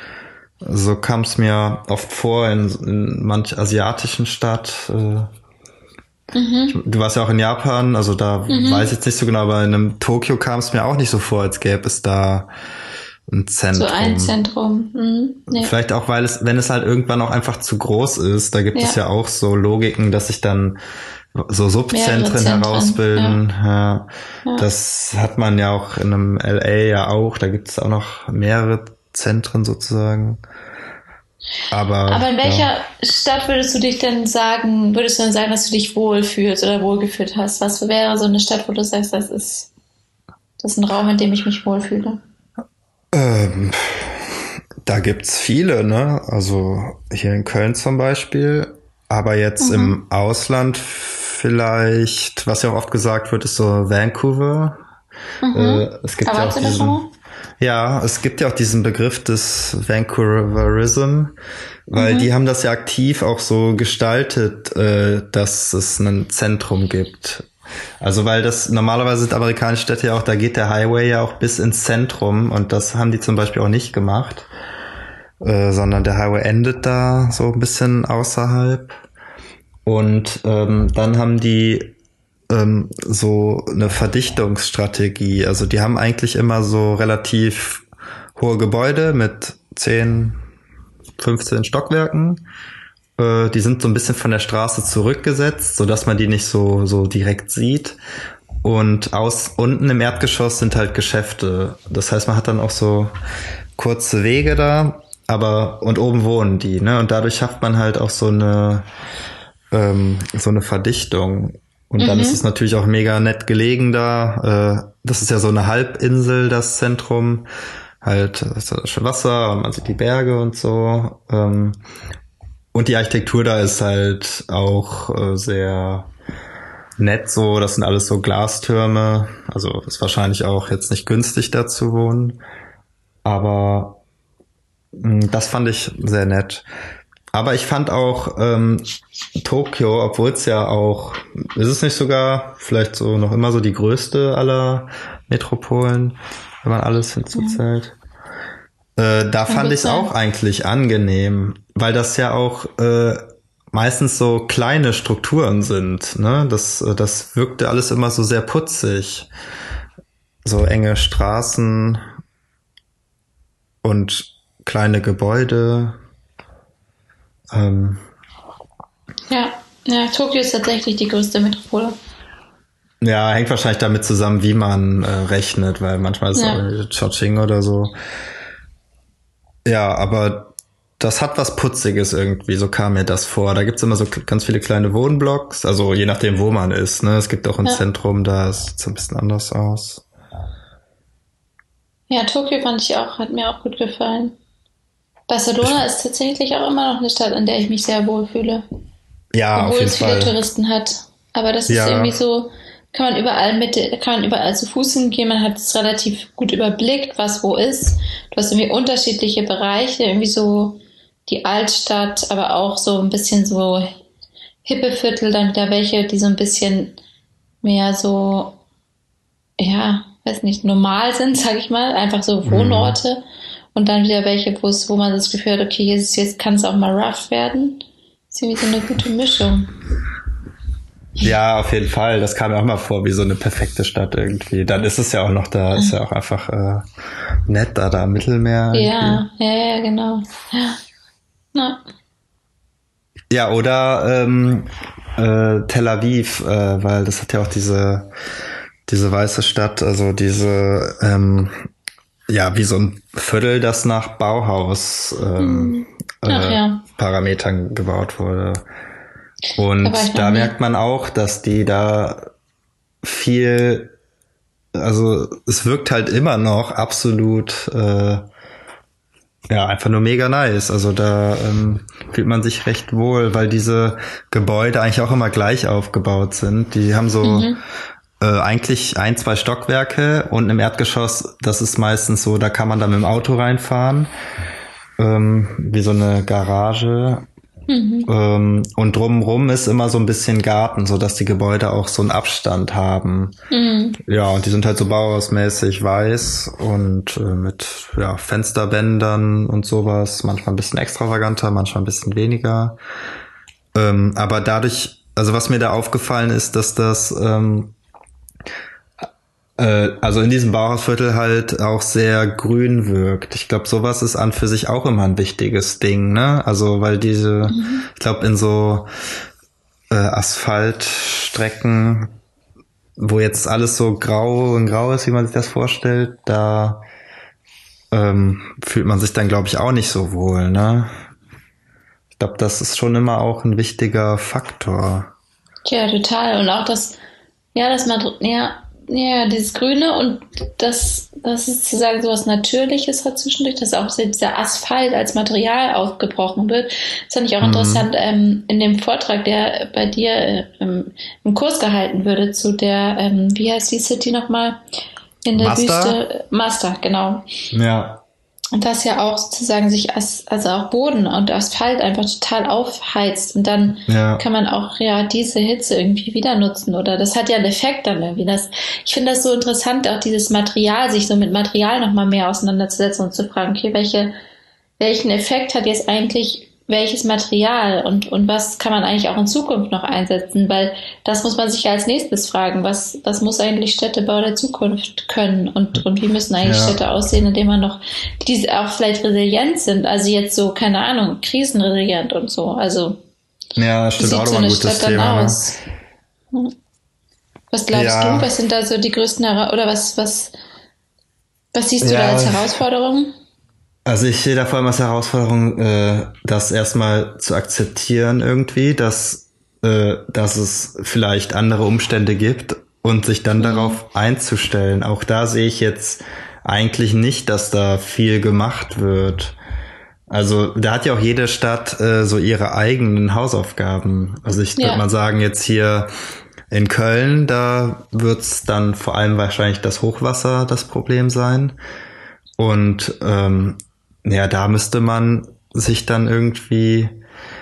So kam es mir oft vor in, in manch asiatischen Stadt. Äh, Mhm. Du warst ja auch in Japan, also da Mhm. weiß ich jetzt nicht so genau, aber in einem Tokio kam es mir auch nicht so vor, als gäbe es da ein Zentrum. So ein Zentrum. Mhm. Nee. Vielleicht auch, weil es, wenn es halt irgendwann auch einfach zu groß ist, da gibt Ja. es ja auch so Logiken, dass sich dann so Subzentren Mehrere Zentren, herausbilden. Ja. Ja. Das hat man ja auch in einem L A ja auch, da gibt es auch noch mehrere Zentren sozusagen. Aber, Aber in welcher ja. Stadt würdest du dich denn sagen, würdest du denn sagen, dass du dich wohlfühlst oder wohlgefühlt hast? Was wäre so eine Stadt, wo du sagst, das ist, das ist ein Raum, in dem ich mich wohlfühle? Ähm, da gibt's viele, ne? Also hier in Köln zum Beispiel. Aber jetzt Mhm. im Ausland vielleicht, was ja auch oft gesagt wird, ist so Vancouver. Mhm. Äh, es gibt Aber ja auch warst du da schon diesen, mal? ja, es gibt ja auch diesen Begriff des Vancouverism, weil Mhm. die haben das ja aktiv auch so gestaltet, äh, dass es ein Zentrum gibt. Also weil das normalerweise sind amerikanische Städte ja auch, da geht der Highway ja auch bis ins Zentrum und das haben die zum Beispiel auch nicht gemacht, äh, sondern der Highway endet da so ein bisschen außerhalb. Und ähm, dann haben die ähm, so eine Verdichtungsstrategie. Also die haben eigentlich immer so relativ hohe Gebäude mit zehn, fünfzehn Stockwerken. Äh, die sind so ein bisschen von der Straße zurückgesetzt, sodass man die nicht so so direkt sieht. Und aus unten im Erdgeschoss sind halt Geschäfte. Das heißt, man hat dann auch so kurze Wege da, aber und oben wohnen die, ne? Und dadurch schafft man halt auch so eine ähm, so eine Verdichtung. Und dann Mhm. ist es natürlich auch mega nett gelegen da. Äh, das ist ja so eine Halbinsel, das Zentrum. Halt ist da schon Wasser und man sieht die Berge und so. Ähm, und die Architektur da ist halt auch äh, sehr nett so. Das sind alles so Glastürme. Also ist wahrscheinlich auch jetzt nicht günstig da zu wohnen. Aber mh, das fand ich sehr nett. Aber ich fand auch ähm, Tokio, obwohl es ja auch, ist es nicht sogar vielleicht so noch immer so die größte aller Metropolen, wenn man alles hinzuzählt. Äh, da fand ich es auch eigentlich angenehm, weil das ja auch äh, meistens so kleine Strukturen sind. Ne? Das, das wirkte alles immer so sehr putzig. So enge Straßen und kleine Gebäude. Ähm, Ja. Ja, Tokio ist tatsächlich die größte Metropole. ja, hängt wahrscheinlich damit zusammen, wie man äh, rechnet, weil manchmal ist es Ja. auch Chongqing oder so. Ja, aber das hat was Putziges irgendwie, so kam mir das vor. Da gibt's immer so k- ganz viele kleine Wohnblocks, also je nachdem, wo man ist. Ne? Es gibt auch ein Ja. Zentrum, da sieht es ein bisschen anders aus. Ja, Tokio fand ich auch, hat mir auch gut gefallen. Barcelona ist tatsächlich auch immer noch eine Stadt, in der ich mich sehr wohlfühle. Ja, auf Obwohl jeden es viele Fall. Touristen hat. Aber das ist Ja. irgendwie so, kann man überall mit, kann man überall zu Fuß hingehen, man hat es relativ gut überblickt, was wo ist. Du hast irgendwie unterschiedliche Bereiche, irgendwie so die Altstadt, aber auch so ein bisschen so hippe Viertel, dann wieder welche, die so ein bisschen mehr so, ja, weiß nicht, normal sind, sag ich mal, einfach so Wohnorte. Und dann wieder welche, wo es, wo man das Gefühl hat, okay, jetzt, jetzt kann es auch mal rough werden. Das ist irgendwie so eine gute Mischung. Ja, auf jeden Fall. Das kam mir auch mal vor, wie so eine perfekte Stadt irgendwie. Dann ist es ja auch noch da, ist ja auch einfach äh, nett da, da am Mittelmeer. irgendwie. Ja, ja, ja, genau. Ja. Na, Ja, oder ähm, äh, Tel Aviv, äh, weil das hat ja auch diese diese weiße Stadt, also diese ähm, ja, wie so ein Viertel, das nach Bauhaus ähm, Ach, äh, ja. Parametern gebaut wurde. Und Da war ich noch da nie. merkt man auch, dass die da viel, also es wirkt halt immer noch absolut äh, ja, einfach nur mega nice. Also da ähm, fühlt man sich recht wohl, weil diese Gebäude eigentlich auch immer gleich aufgebaut sind. Die haben so Mhm. äh, eigentlich ein, zwei Stockwerke und im Erdgeschoss, das ist meistens so, da kann man dann mit dem Auto reinfahren, ähm, wie so eine Garage. Mhm. Ähm, und drumherum ist immer so ein bisschen Garten, so dass die Gebäude auch so einen Abstand haben. Mhm. Ja, und die sind halt so bauhausmäßig weiß und äh, mit ja, Fensterbändern und sowas. Manchmal ein bisschen extravaganter, manchmal ein bisschen weniger. Ähm, aber dadurch, also was mir da aufgefallen ist, dass das ähm, also in diesem Bauhausviertel halt auch sehr grün wirkt. Ich glaube, sowas ist an für sich auch immer ein wichtiges Ding, ne? Also weil diese, mhm. ich glaube, in so äh, Asphaltstrecken, wo jetzt alles so grau und grau ist, wie man sich das vorstellt, da ähm, fühlt man sich dann, glaube ich, auch nicht so wohl, ne? Ich glaube, das ist schon immer auch ein wichtiger Faktor. Ja, total. Und auch das, ja, das man, ja, Ja, dieses Grüne und das, das ist sozusagen so was Natürliches hat zwischendurch, dass auch dieser Asphalt als Material aufgebrochen wird. Das fand ich auch mhm. interessant ähm, in dem Vortrag, der bei dir ähm, im Kurs gehalten würde zu der, ähm, wie heißt die City nochmal? In der Master? Wüste. Master, genau. Ja. Und das ja auch sozusagen sich, as, also auch Boden und Asphalt einfach total aufheizt. Und dann ja. kann man auch ja diese Hitze irgendwie wieder nutzen. Oder das hat ja einen Effekt dann irgendwie. Das, ich finde das so interessant, auch dieses Material, sich so mit Material nochmal mehr auseinanderzusetzen und zu fragen, okay, welche, welchen Effekt hat jetzt eigentlich welches Material und, und was kann man eigentlich auch in Zukunft noch einsetzen? Weil das muss man sich ja als nächstes fragen. Was, was muss eigentlich Städtebau der Zukunft können? Und, und wie müssen eigentlich ja. Städte aussehen, indem man noch, die auch vielleicht resilient sind? Also jetzt so, keine Ahnung, krisenresilient und so. Also, ja, stimmt auch so ein gutes Stadt Thema. Aus? Ne? Was glaubst ja. du? Was sind da so die größten, Hera- oder was, was, was siehst du ja. da als Herausforderung? Also ich sehe da vor allem als Herausforderung, äh, das erstmal zu akzeptieren irgendwie, dass, äh, dass es vielleicht andere Umstände gibt und sich dann mhm. darauf einzustellen. Auch da sehe ich jetzt eigentlich nicht, dass da viel gemacht wird. Also da hat ja auch jede Stadt äh, so ihre eigenen Hausaufgaben. Also ich ja. würde mal sagen, jetzt hier in Köln, da wird's dann vor allem wahrscheinlich das Hochwasser das Problem sein. Und ähm, ja, da müsste man sich dann irgendwie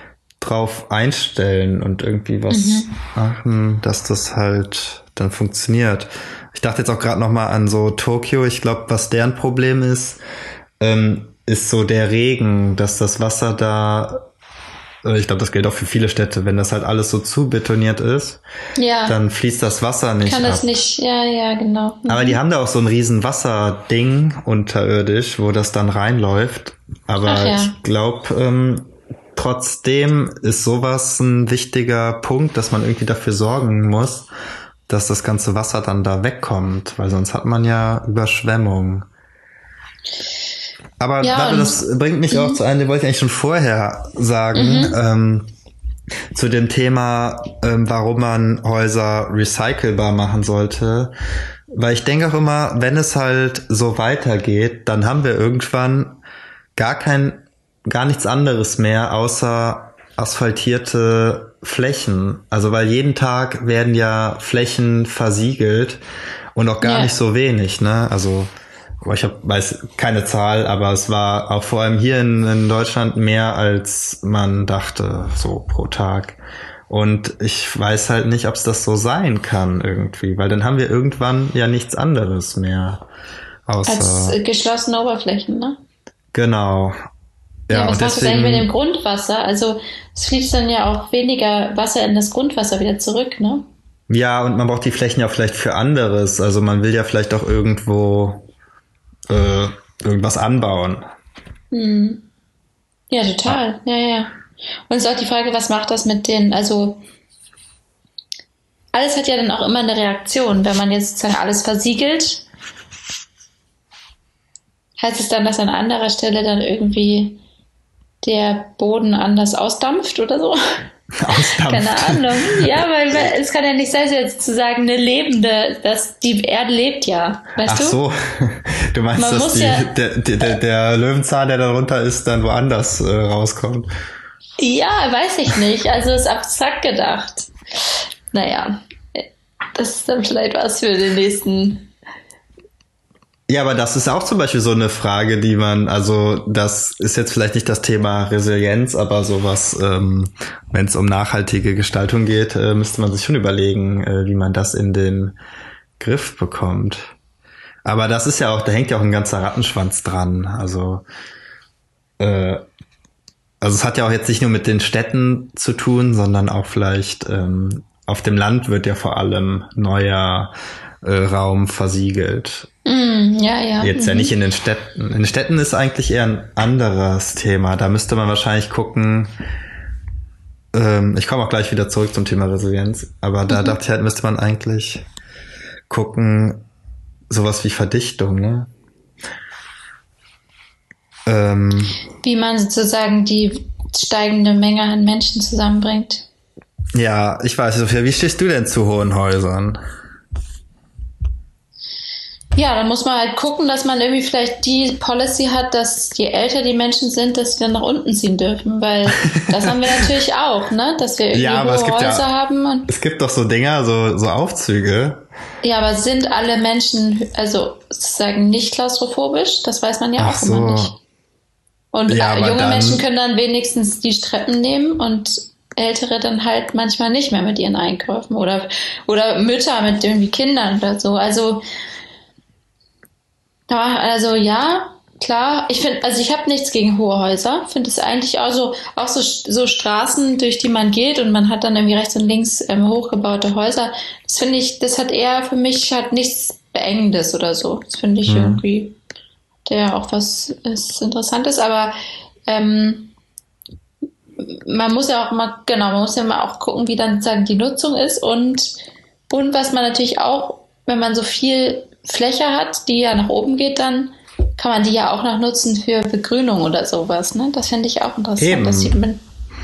drauf einstellen und irgendwie was mhm. machen, dass das halt dann funktioniert. Ich dachte jetzt auch gerade noch mal an so Tokio. Ich glaube, was deren Problem ist, ähm, ist so der Regen, dass das Wasser da, ich glaube, das gilt auch für viele Städte, wenn das halt alles so zu betoniert ist, ja. dann fließt das Wasser nicht Kann ab. das nicht, ja, ja, genau. Mhm. Aber die haben da auch so ein riesen Wasserding unterirdisch, wo das dann reinläuft. Aber Ach, ja. ich glaube, ähm, trotzdem ist sowas ein wichtiger Punkt, dass man irgendwie dafür sorgen muss, dass das ganze Wasser dann da wegkommt, weil sonst hat man ja Überschwemmung. Aber ja, warte, das bringt mich auch zu einem, den wollte ich eigentlich schon vorher sagen, mhm. ähm, zu dem Thema, ähm, warum man Häuser recycelbar machen sollte. Weil ich denke auch immer, wenn es halt so weitergeht, dann haben wir irgendwann gar kein, gar nichts anderes mehr, außer asphaltierte Flächen. Also weil jeden Tag werden ja Flächen versiegelt und auch gar ja. nicht so wenig, ne? Also ich hab, weiß keine Zahl, aber es war auch vor allem hier in, in Deutschland mehr, als man dachte, so pro Tag. Und ich weiß halt nicht, ob es das so sein kann irgendwie, weil dann haben wir irgendwann ja nichts anderes mehr. Außer als geschlossene Oberflächen, ne? Genau. Ja, ja was macht das eigentlich mit dem Grundwasser? Also es fließt dann ja auch weniger Wasser in das Grundwasser wieder zurück, ne? Ja, und man braucht die Flächen ja vielleicht für anderes. Also man will ja vielleicht auch irgendwo Äh, irgendwas anbauen. Hm. Ja, total. Ja. ja, ja. Und es ist auch die Frage, was macht das mit den, also alles hat ja dann auch immer eine Reaktion. Wenn man jetzt sozusagen alles versiegelt, heißt es dann, dass an anderer Stelle dann irgendwie der Boden anders ausdampft oder so? Ausdampft. Keine Ahnung. Ja, weil, weil es kann ja nicht sein, so jetzt zu sagen, eine lebende, dass die Erde lebt ja. Weißt Ach du? so, du meinst, Man dass die, ja, der, der, der Löwenzahn, der darunter ist, dann woanders äh, rauskommt? Ja, weiß ich nicht. Also ist abstrakt gedacht. Naja. das ist dann vielleicht was für den nächsten. Ja, aber das ist auch zum Beispiel so eine Frage, die man, also das ist jetzt vielleicht nicht das Thema Resilienz, aber sowas, ähm, wenn es um nachhaltige Gestaltung geht, äh, müsste man sich schon überlegen, äh, wie man das in den Griff bekommt. Aber das ist ja auch, da hängt ja auch ein ganzer Rattenschwanz dran. Also, äh, also es hat ja auch jetzt nicht nur mit den Städten zu tun, sondern auch vielleicht ähm, auf dem Land wird ja vor allem neuer äh, Raum versiegelt. Mm, ja, ja. Jetzt mhm. ja nicht in den Städten. In den Städten ist eigentlich eher ein anderes Thema. Da müsste man wahrscheinlich gucken, ähm, ich komme auch gleich wieder zurück zum Thema Resilienz, aber da mhm. dachte ich halt, müsste man eigentlich gucken, sowas wie Verdichtung, ne? Ähm, wie man sozusagen die steigende Menge an Menschen zusammenbringt. Ja, ich weiß, Sophia, wie stehst du denn zu hohen Häusern? Ja, dann muss man halt gucken, dass man irgendwie vielleicht die Policy hat, dass je älter die Menschen sind, dass sie dann nach unten ziehen dürfen, weil das haben wir natürlich auch, ne, dass wir irgendwie ja, aber hohe es gibt Häuser ja, haben. Und es gibt doch so Dinger, so, so Aufzüge. Ja, aber sind alle Menschen, also sozusagen nicht klaustrophobisch? Das weiß man ja Ach auch so. immer nicht. Und ja, junge dann, Menschen können dann wenigstens die Treppen nehmen und Ältere dann halt manchmal nicht mehr mit ihren Einkäufen oder, oder Mütter mit irgendwie Kindern oder so. Also, ja, also ja, klar. Ich finde, also ich habe nichts gegen hohe Häuser. Finde es eigentlich auch so, auch so, so Straßen, durch die man geht und man hat dann irgendwie rechts und links ähm, hochgebaute Häuser. Das finde ich, das hat eher für mich hat nichts Beengendes oder so. Das finde ich mhm. irgendwie, der auch was ist Interessantes, aber ähm, man muss ja auch mal, genau, man muss ja mal auch gucken, wie dann sozusagen die Nutzung ist und, und was man natürlich auch, wenn man so viel Fläche hat, die ja nach oben geht, dann kann man die ja auch noch nutzen für Begrünung oder sowas, ne? Das fände ich auch interessant. Eben. Das sieht man,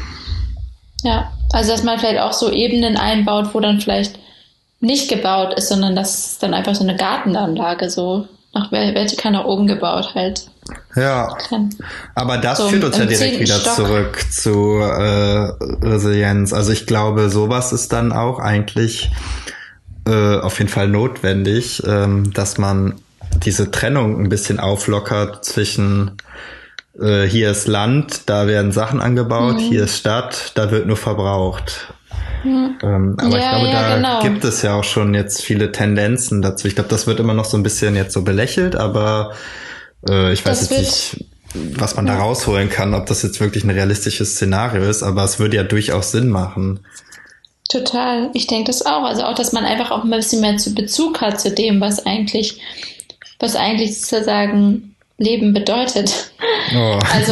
ja, also dass man vielleicht auch so Ebenen einbaut, wo dann vielleicht nicht gebaut ist, sondern das ist dann einfach so eine Gartenanlage so nach vertikal nach oben gebaut halt. Ja, kann. Aber das so führt uns ja direkt wieder Stock. zurück zu äh, Resilienz. Also ich glaube, sowas ist dann auch eigentlich äh, auf jeden Fall notwendig, ähm, dass man diese Trennung ein bisschen auflockert zwischen äh, hier ist Land, da werden Sachen angebaut, mhm. hier ist Stadt, da wird nur verbraucht. Mhm. Ähm, aber ja, ich glaube, ja, da genau. gibt es ja auch schon jetzt viele Tendenzen dazu. Ich glaube, das wird immer noch so ein bisschen jetzt so belächelt, aber äh, ich weiß das jetzt nicht, was man da rausholen kann, ob das jetzt wirklich ein realistisches Szenario ist, aber es würde ja durchaus Sinn machen. Total, ich denke das auch. Also auch, dass man einfach auch ein bisschen mehr zu Bezug hat zu dem, was eigentlich, was eigentlich sozusagen Leben bedeutet. Oh. Also,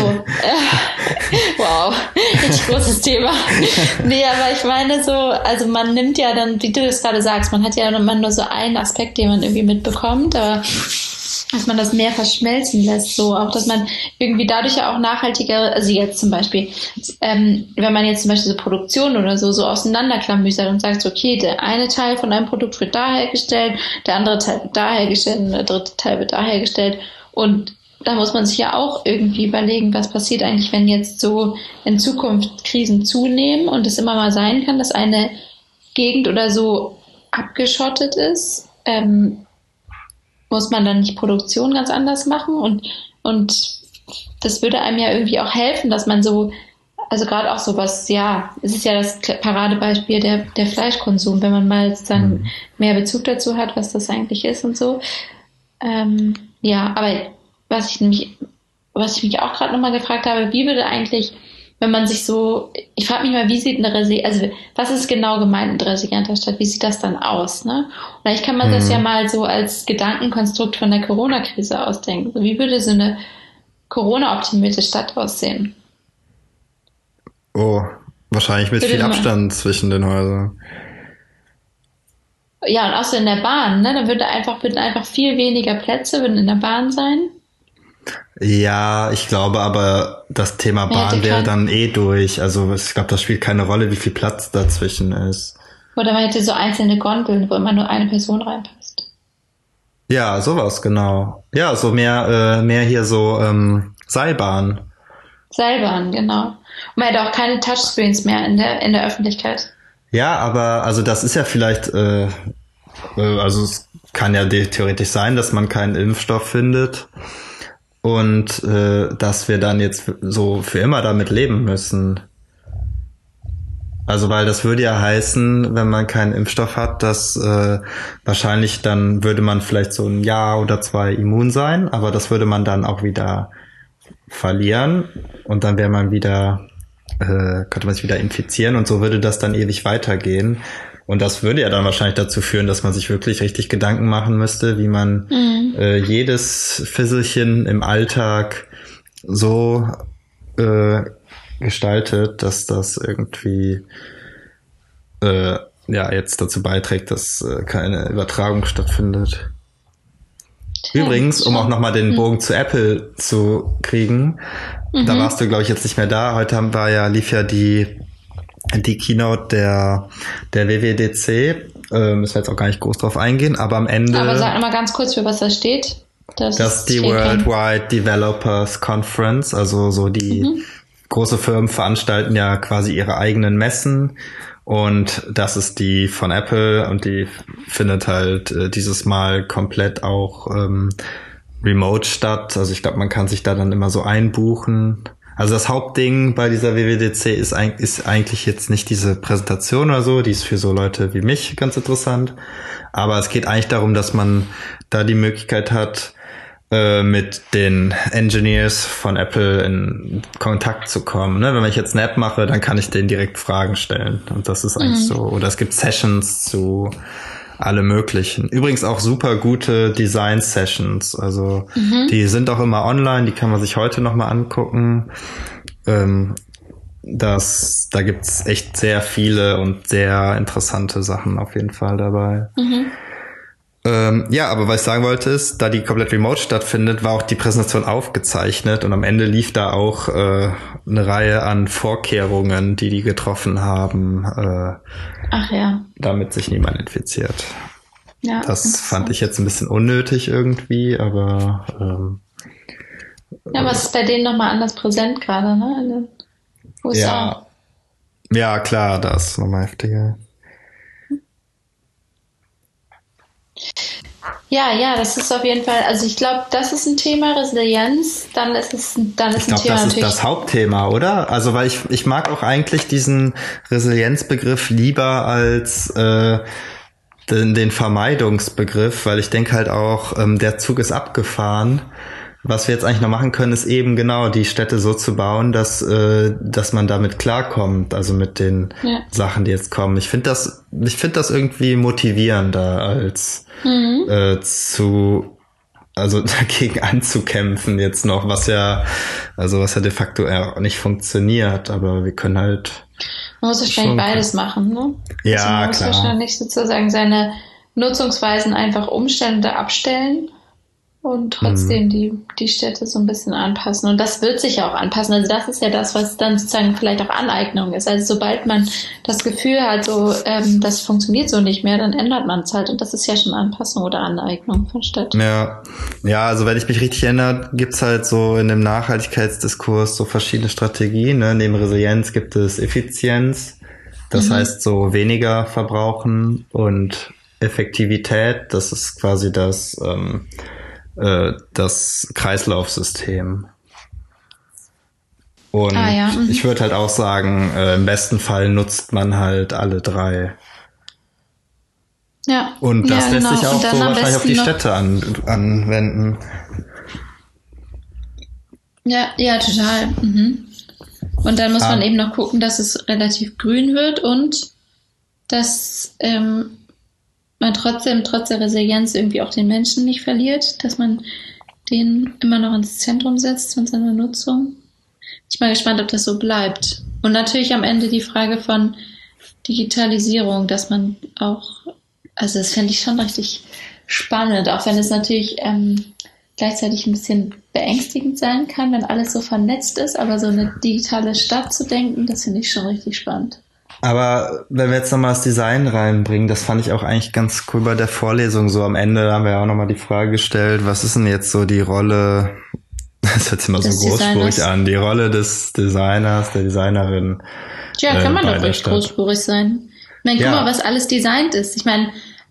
äh, wow, richtig großes Thema. Nee, aber ich meine so, also man nimmt ja dann, wie du das gerade sagst, man hat ja immer nur so einen Aspekt, den man irgendwie mitbekommt, aber dass man das mehr verschmelzen lässt, so auch, dass man irgendwie dadurch ja auch nachhaltiger, also jetzt zum Beispiel, ähm, wenn man jetzt zum Beispiel so Produktion oder so, so auseinanderklamüsert und sagt, okay, der eine Teil von einem Produkt wird da hergestellt, der andere Teil wird da hergestellt und der dritte Teil wird da hergestellt und da muss man sich ja auch irgendwie überlegen, was passiert eigentlich, wenn jetzt so in Zukunft Krisen zunehmen und es immer mal sein kann, dass eine Gegend oder so abgeschottet ist, ähm, muss man dann nicht Produktion ganz anders machen und, und das würde einem ja irgendwie auch helfen, dass man so, also gerade auch sowas, ja, es ist ja das Paradebeispiel der, der Fleischkonsum, wenn man mal sozusagen mhm. mehr Bezug dazu hat, was das eigentlich ist und so. Ähm, ja, aber was ich nämlich, was ich mich auch gerade nochmal gefragt habe, wie würde eigentlich, wenn man sich so, ich frage mich mal, wie sieht eine Resilienz, also was ist genau gemeint mit resilienter Stadt, wie sieht das dann aus, ne? Vielleicht kann man mhm. das ja mal so als Gedankenkonstrukt von der Corona-Krise ausdenken. Wie würde so eine Corona-optimierte Stadt aussehen? Oh, wahrscheinlich mit würde viel Abstand mal, zwischen den Häusern. Ja, und auch so in der Bahn, ne? Da würde einfach, würden einfach viel weniger Plätze, würden in der Bahn sein. Ja, ich glaube aber, das Thema Bahn wäre dann eh durch. Also ich glaube, das spielt keine Rolle, wie viel Platz dazwischen ist. Oder man hätte so einzelne Gondeln, wo immer nur eine Person reinpasst. Ja, sowas, genau. Ja, so mehr, äh, mehr hier so ähm, Seilbahn. Seilbahn, genau. Und man hätte auch keine Touchscreens mehr in der in der Öffentlichkeit. Ja, aber also das ist ja vielleicht äh, äh, also es kann ja theoretisch sein, dass man keinen Impfstoff findet und äh, dass wir dann jetzt so für immer damit leben müssen. Also weil das würde ja heißen, wenn man keinen Impfstoff hat, dass äh, wahrscheinlich dann würde man vielleicht so ein Jahr oder zwei immun sein, aber das würde man dann auch wieder verlieren und dann wäre man wieder, äh, könnte man sich wieder infizieren und so würde das dann ewig weitergehen. Und das würde ja dann wahrscheinlich dazu führen, dass man sich wirklich richtig Gedanken machen müsste, wie man mhm. äh, jedes Fisselchen im Alltag so äh, gestaltet, dass das irgendwie äh, ja jetzt dazu beiträgt, dass äh, keine Übertragung stattfindet. Ja, übrigens, um auch nochmal den Bogen mhm. zu Apple zu kriegen, mhm. da warst du, glaube ich, jetzt nicht mehr da. Heute haben wir ja, lief ja die die Keynote der der W W D C. Äh, müssen wir jetzt auch gar nicht groß drauf eingehen, aber am Ende... Aber sag mal ganz kurz, für was das steht. Das, das ist die Worldwide Developers Conference, also so die mhm. große Firmen veranstalten ja quasi ihre eigenen Messen und das ist die von Apple und die findet halt äh, dieses Mal komplett auch ähm, remote statt. Also ich glaube, man kann sich da dann immer so einbuchen. Also das Hauptding bei dieser W W D C ist, ist eigentlich jetzt nicht diese Präsentation oder so, die ist für so Leute wie mich ganz interessant. Aber es geht eigentlich darum, dass man da die Möglichkeit hat, mit den Engineers von Apple in Kontakt zu kommen. Ne? Wenn ich jetzt eine App mache, dann kann ich denen direkt Fragen stellen. Und das ist eigentlich mhm. so. Oder es gibt Sessions zu alle möglichen. Übrigens auch super gute Design-Sessions. Also mhm. die sind auch immer online, die kann man sich heute nochmal angucken. Ähm, das, da gibt's echt sehr viele und sehr interessante Sachen auf jeden Fall dabei. Mhm. Ähm, ja, aber was ich sagen wollte ist, da die komplett remote stattfindet, war auch die Präsentation aufgezeichnet und am Ende lief da auch äh, eine Reihe an Vorkehrungen, die die getroffen haben, äh, Ach ja. damit sich niemand infiziert. Ja, das fand ich jetzt ein bisschen unnötig irgendwie, aber ähm, ja, aber es ist bei denen nochmal anders präsent gerade, ne? In den U S A. Ja, ja klar, das ist nochmal heftiger. Ja, ja, das ist auf jeden Fall, also ich glaube, das ist ein Thema, Resilienz, dann ist es dann ist ich ein glaub, Thema das natürlich. Ist das Hauptthema, oder? Also weil ich ich mag auch eigentlich diesen Resilienzbegriff lieber als äh, den, den Vermeidungsbegriff, weil ich denke halt auch, ähm, der Zug ist abgefahren. Was wir jetzt eigentlich noch machen können, ist eben genau die Städte so zu bauen, dass äh, dass man damit klarkommt, also mit den ja. Sachen, die jetzt kommen. Ich finde das, ich finde das irgendwie motivierender als mhm. äh, zu, also dagegen anzukämpfen jetzt noch, was ja, also was ja de facto ja nicht funktioniert. Aber wir können halt. Man muss wahrscheinlich beides machen, ne? Ja, also man muss klar. wahrscheinlich sozusagen seine Nutzungsweisen einfach umstellen oder abstellen. Und trotzdem mhm. die, die Städte so ein bisschen anpassen. Und das wird sich ja auch anpassen. Also das ist ja das, was dann sozusagen vielleicht auch Aneignung ist. Also sobald man das Gefühl hat, so, ähm, das funktioniert so nicht mehr, dann ändert man es halt. Und das ist ja schon Anpassung oder Aneignung von Städten. Ja, ja, also wenn ich mich richtig erinnere, gibt's halt so in dem Nachhaltigkeitsdiskurs so verschiedene Strategien. Ne? Neben Resilienz gibt es Effizienz. Das mhm. heißt so weniger verbrauchen und Effektivität. Das ist quasi das, ähm, das Kreislaufsystem. Und ah, ja. mhm. ich würde halt auch sagen, äh, im besten Fall nutzt man halt alle drei. Ja. Und das ja, lässt genau. sich auch so wahrscheinlich auf die Städte an, anwenden. Ja, ja, total. Mhm. Und dann muss ah. man eben noch gucken, dass es relativ grün wird und dass ähm, man trotzdem, trotz der Resilienz irgendwie auch den Menschen nicht verliert, dass man den immer noch ins Zentrum setzt von seiner Nutzung. Ich bin mal gespannt, ob das so bleibt. Und natürlich am Ende die Frage von Digitalisierung, dass man auch, also das fände ich schon richtig spannend, auch wenn es natürlich ähm, gleichzeitig ein bisschen beängstigend sein kann, wenn alles so vernetzt ist, aber so eine digitale Stadt zu denken, das finde ich schon richtig spannend. Aber wenn wir jetzt nochmal das Design reinbringen, das fand ich auch eigentlich ganz cool bei der Vorlesung. So am Ende haben wir ja auch nochmal die Frage gestellt, was ist denn jetzt so die Rolle, das hört sich immer so großspurig an, die Rolle des Designers, der Designerin. Ja, kann äh, man doch recht großspurig sein. Ich meine, guck ja. mal, was alles designt ist. Ich meine,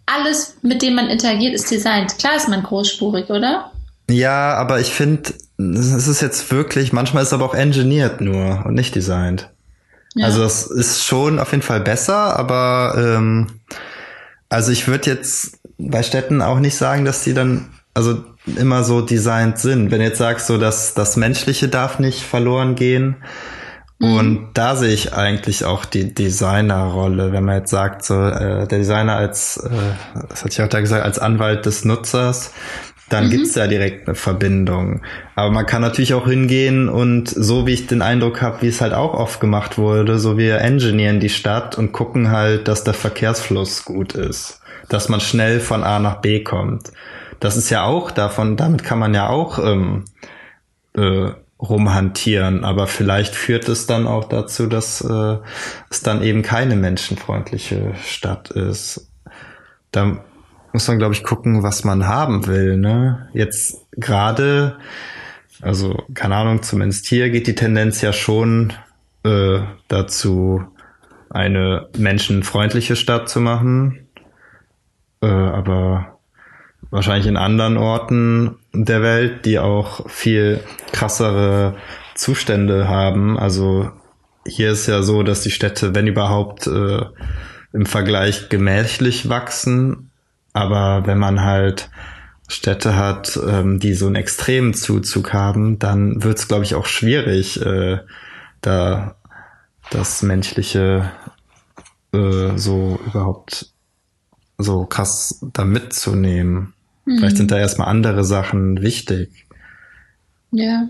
alles, mit dem man interagiert, ist designt. Klar ist man großspurig, oder? Ja, aber ich finde, es ist jetzt wirklich, manchmal ist es aber auch engineert nur und nicht designt. Ja. Also es ist schon auf jeden Fall besser, aber ähm, also ich würde jetzt bei Städten auch nicht sagen, dass die dann also immer so designt sind. Wenn du jetzt sagst, so dass das Menschliche darf nicht verloren gehen. Mhm. Und da sehe ich eigentlich auch die Designerrolle, wenn man jetzt sagt, so äh, der Designer als, äh, das hatte ich auch da gesagt, als Anwalt des Nutzers, dann mhm. gibt's ja direkt eine Verbindung. Aber man kann natürlich auch hingehen und so wie ich den Eindruck habe, wie es halt auch oft gemacht wurde, so wir engineeren die Stadt und gucken halt, dass der Verkehrsfluss gut ist, dass man schnell von A nach B kommt. Das ist ja auch davon, damit kann man ja auch ähm, äh, rumhantieren, aber vielleicht führt es dann auch dazu, dass äh, es dann eben keine menschenfreundliche Stadt ist. Da muss man, glaube ich, gucken, was man haben will, ne? Jetzt gerade, also keine Ahnung, zumindest hier geht die Tendenz ja schon äh, dazu, eine menschenfreundliche Stadt zu machen, äh, aber wahrscheinlich in anderen Orten der Welt, die auch viel krassere Zustände haben. Also hier ist ja so, dass die Städte, wenn überhaupt, äh, im Vergleich gemächlich wachsen. Aber wenn man halt Städte hat, ähm, die so einen extremen Zuzug haben, dann wird es, glaube ich, auch schwierig, äh, da das Menschliche äh, so überhaupt so krass da mitzunehmen. Hm. Vielleicht sind da erstmal andere Sachen wichtig. Ja.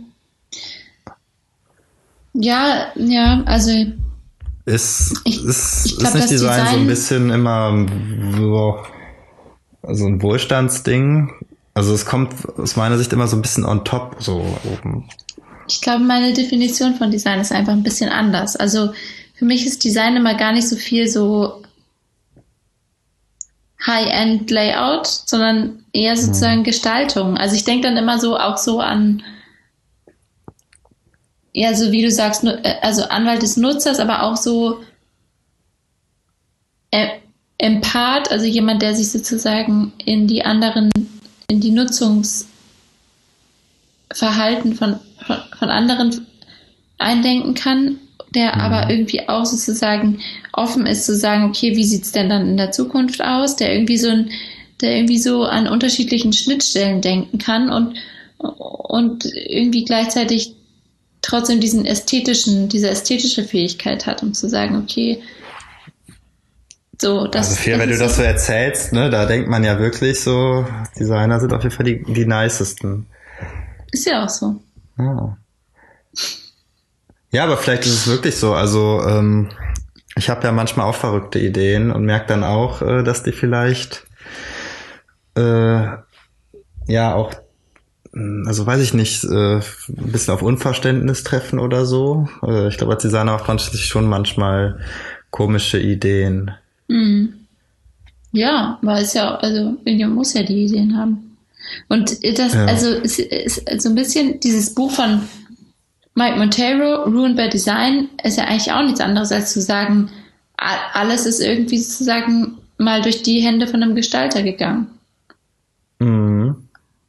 Ja, ja, also ist, ich, ist, ich glaub, ist nicht Design, Design so ein bisschen immer so, so ein Wohlstandsding? Also es kommt aus meiner Sicht immer so ein bisschen on top, so oben. Ich glaube, meine Definition von Design ist einfach ein bisschen anders. Also für mich ist Design immer gar nicht so viel so High-End-Layout, sondern eher sozusagen hm. Gestaltung. Also ich denke dann immer so auch so an, ja, so wie du sagst, also Anwalt des Nutzers, aber auch so äh, Empath, also jemand, der sich sozusagen in die anderen, in die Nutzungsverhalten von, von, von anderen eindenken kann, der mhm. aber irgendwie auch sozusagen offen ist zu sagen, okay, wie sieht's denn dann in der Zukunft aus, der irgendwie so ein, der irgendwie so an unterschiedlichen Schnittstellen denken kann und, und irgendwie gleichzeitig trotzdem diesen ästhetischen, diese ästhetische Fähigkeit hat, um zu sagen, okay, so, das, also viel, das wenn du das so so erzählst, ne, da denkt man ja wirklich so, Designer sind auf jeden Fall die, die nicesten. Ist ja auch so. Ja. Ja, aber vielleicht ist es wirklich so. Also ähm, ich habe ja manchmal auch verrückte Ideen und merke dann auch, äh, dass die vielleicht äh, ja auch, also weiß ich nicht, äh, ein bisschen auf Unverständnis treffen oder so. Äh, ich glaube, als Designer macht man sich schon manchmal komische Ideen. Mhm. Ja, weil es ja, also irgendjemand muss ja die Ideen haben. Und das, ja. also es ist so ein bisschen dieses Buch von Mike Monteiro, Ruined by Design, ist ja eigentlich auch nichts anderes, als zu sagen, alles ist irgendwie sozusagen mal durch die Hände von einem Gestalter gegangen. Mhm.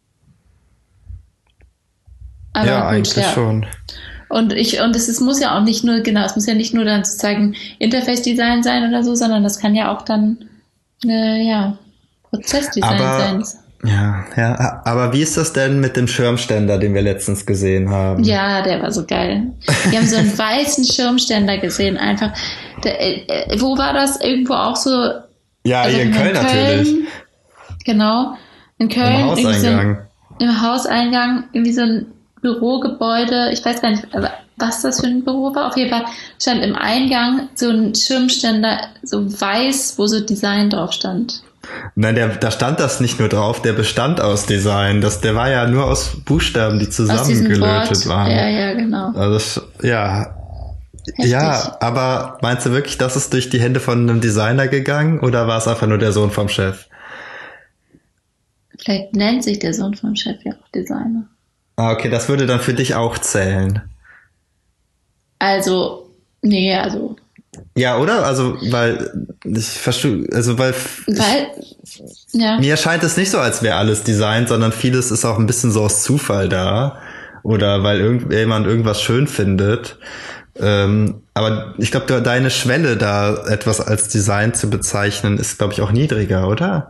Aber ja, gut, eigentlich ja. schon. Und ich, und es, es muss ja auch nicht nur, genau, es muss ja nicht nur dann sozusagen Interface-Design sein oder so, sondern das kann ja auch dann, äh, ja, Prozessdesign aber, sein. Ja, ja, aber wie ist das denn mit dem Schirmständer, den wir letztens gesehen haben? Ja, der war so geil. Wir haben so einen weißen Schirmständer gesehen, einfach. Der, äh, wo war das? Irgendwo auch so? Ja, also hier in Köln, Köln natürlich. Genau. In Köln. Im Hauseingang. So ein, Im Hauseingang, irgendwie so ein Bürogebäude. Ich weiß gar nicht, was das für ein Büro war. Auf jeden Fall stand im Eingang so ein Schirmständer, so weiß, wo so Design drauf stand. Nein, der, da stand das nicht nur drauf, der bestand aus Design. Das, der war ja nur aus Buchstaben, die zusammengelötet waren. Ja, ja, genau. Also, ja. Heftig. Ja, aber meinst du wirklich, das ist durch die Hände von einem Designer gegangen oder war es einfach nur der Sohn vom Chef? Vielleicht nennt sich der Sohn vom Chef ja auch Designer. Ah, okay, das würde dann für dich auch zählen. Also, nee, also. Ja, oder? Also, weil, ich verstehe, also, weil. Weil, ja. Mir scheint es nicht so, als wäre alles designt, sondern vieles ist auch ein bisschen so aus Zufall da oder weil irgendjemand irgendwas schön findet. Ähm, aber ich glaube, deine Schwelle, da etwas als Design zu bezeichnen, ist, glaube ich, auch niedriger, oder?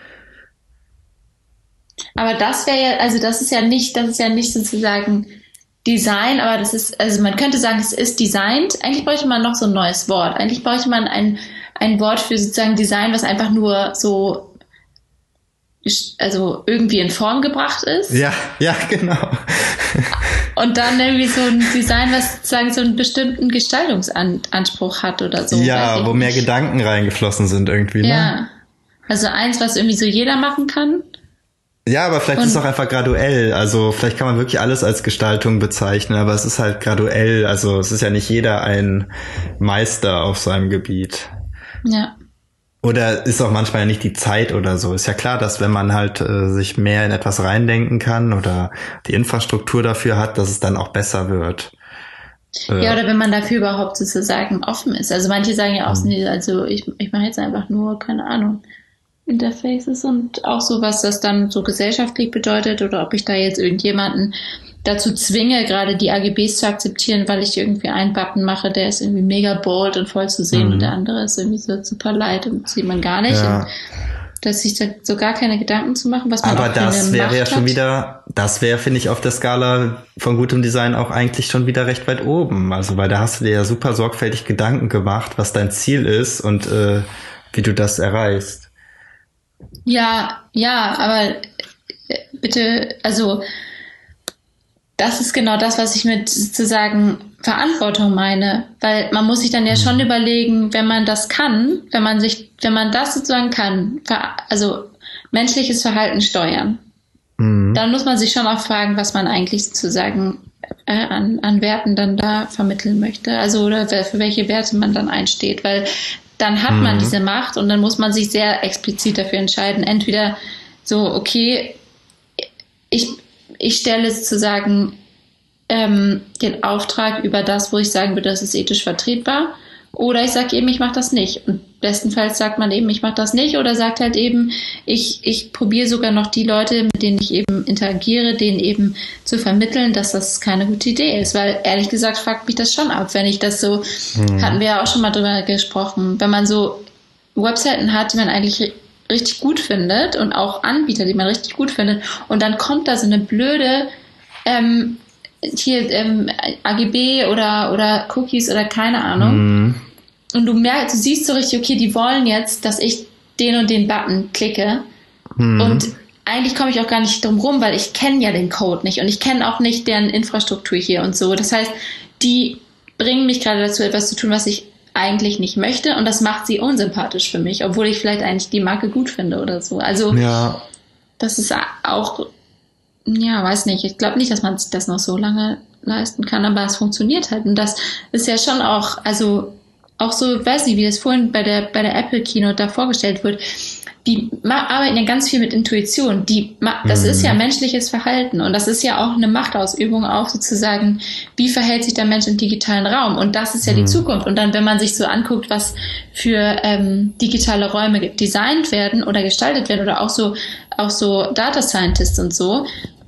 Aber das wäre ja, also das ist ja nicht, das ist ja nicht sozusagen Design, aber das ist, also man könnte sagen, es ist designt. Eigentlich bräuchte man noch so ein neues Wort. Eigentlich bräuchte man ein, ein Wort für sozusagen Design, was einfach nur so, also irgendwie in Form gebracht ist. Ja, ja, genau. Und dann irgendwie so ein Design, was sozusagen so einen bestimmten Gestaltungsanspruch hat oder so. Ja, wo mehr Gedanken reingeflossen sind irgendwie, ne? Ja. Also eins, was irgendwie so jeder machen kann. Ja, aber vielleicht Und ist es auch einfach graduell. Also vielleicht kann man wirklich alles als Gestaltung bezeichnen, aber es ist halt graduell. Also es ist ja nicht jeder ein Meister auf seinem Gebiet. Ja. Oder ist auch manchmal nicht die Zeit oder so. Ist ja klar, dass wenn man halt äh, sich mehr in etwas reindenken kann oder die Infrastruktur dafür hat, dass es dann auch besser wird. Äh, Ja, oder wenn man dafür überhaupt sozusagen offen ist. Also manche sagen ja auch, nee, also ich, ich mache jetzt einfach nur, keine Ahnung, Interfaces und auch so, was das dann so gesellschaftlich bedeutet oder ob ich da jetzt irgendjemanden dazu zwinge, gerade die A G Bs zu akzeptieren, weil ich irgendwie einen Button mache, der ist irgendwie mega bold und voll zu sehen Mhm. und der andere ist irgendwie so super light und sieht man gar nicht. Ja. Und dass sich da so gar keine Gedanken zu machen, was man Aber auch für das eine wäre Macht ja schon hat. wieder, das wäre, finde ich, auf der Skala von gutem Design auch eigentlich schon wieder recht weit oben. Also, weil da hast du dir ja super sorgfältig Gedanken gemacht, was dein Ziel ist und äh, wie du das erreichst. Ja, ja, aber äh, bitte, also das ist genau das, was ich mit sozusagen Verantwortung meine, weil man muss sich dann ja schon überlegen, wenn man das kann, wenn man sich, wenn man das sozusagen kann, ver- also menschliches Verhalten steuern, Mhm. dann muss man sich schon auch fragen, was man eigentlich sozusagen äh, an, an Werten dann da vermitteln möchte, also oder wer- für welche Werte man dann einsteht, weil dann hat man Mhm. diese Macht und dann muss man sich sehr explizit dafür entscheiden, entweder so, okay, ich, ich stelle sozusagen ähm, den Auftrag über das, wo ich sagen würde, das ist ethisch vertretbar, oder ich sage eben, ich mache das nicht. Und bestenfalls sagt man eben, ich mache das nicht, oder sagt halt eben, ich, ich probiere sogar noch die Leute, mit denen ich eben interagiere, denen eben zu vermitteln, dass das keine gute Idee ist. Weil ehrlich gesagt fuckt mich das schon ab, wenn ich das so, Mhm. hatten wir ja auch schon mal drüber gesprochen, wenn man so Webseiten hat, die man eigentlich ri- richtig gut findet und auch Anbieter, die man richtig gut findet, und dann kommt da so eine blöde ähm, hier ähm, A G B oder, oder Cookies oder keine Ahnung. Mhm. Und du merkst, du siehst so richtig, okay, die wollen jetzt, dass ich den und den Button klicke. Mhm. Und eigentlich komme ich auch gar nicht drum rum, weil ich kenne ja den Code nicht und ich kenne auch nicht deren Infrastruktur hier und so. Das heißt, die bringen mich gerade dazu, etwas zu tun, was ich eigentlich nicht möchte, und das macht sie unsympathisch für mich, obwohl ich vielleicht eigentlich die Marke gut finde oder so. Also Ja. das ist auch, ja, weiß nicht, ich glaube nicht, dass man sich das noch so lange leisten kann, aber es funktioniert halt. Und das ist ja schon auch, also auch so, weiß nicht, wie das vorhin bei der bei der Apple Keynote da vorgestellt wird, die ma- arbeiten ja ganz viel mit Intuition. Die ma- das Mhm. ist ja menschliches Verhalten und das ist ja auch eine Machtausübung, auch sozusagen, wie verhält sich der Mensch im digitalen Raum? Und das ist ja die Mhm. Zukunft. Und dann, wenn man sich so anguckt, was für ähm, digitale Räume ge- designt werden oder gestaltet werden oder auch so auch so Data Scientists und so,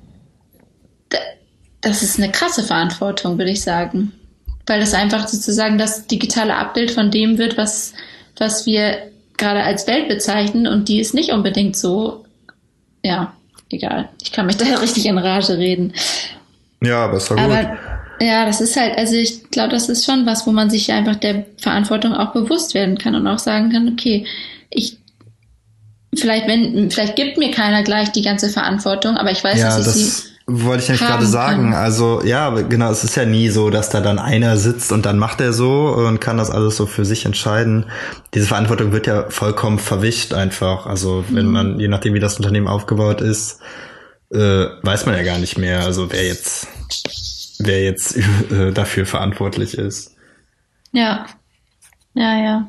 d- das ist eine krasse Verantwortung, würde ich sagen. Weil das einfach sozusagen das digitale Abbild von dem wird, was, was wir gerade als Welt bezeichnen, und die ist nicht unbedingt so, ja, egal. Ich kann mich da richtig in Rage reden. Ja, aber ist doch gut. Aber ja, das ist halt, also ich glaube, das ist schon was, wo man sich einfach der Verantwortung auch bewusst werden kann und auch sagen kann, okay, ich vielleicht, wenn, vielleicht gibt mir keiner gleich die ganze Verantwortung, aber ich weiß, Ja, dass ich das sie wollte ich nämlich haben gerade sagen. kann. Also ja, aber genau, es ist ja nie so, dass da dann einer sitzt und dann macht er so und kann das alles so für sich entscheiden. Diese Verantwortung wird ja vollkommen verwischt einfach. Also wenn Mhm. man, je nachdem wie das Unternehmen aufgebaut ist, äh, weiß man ja gar nicht mehr, also wer jetzt wer jetzt äh, dafür verantwortlich ist. Ja, ja, ja.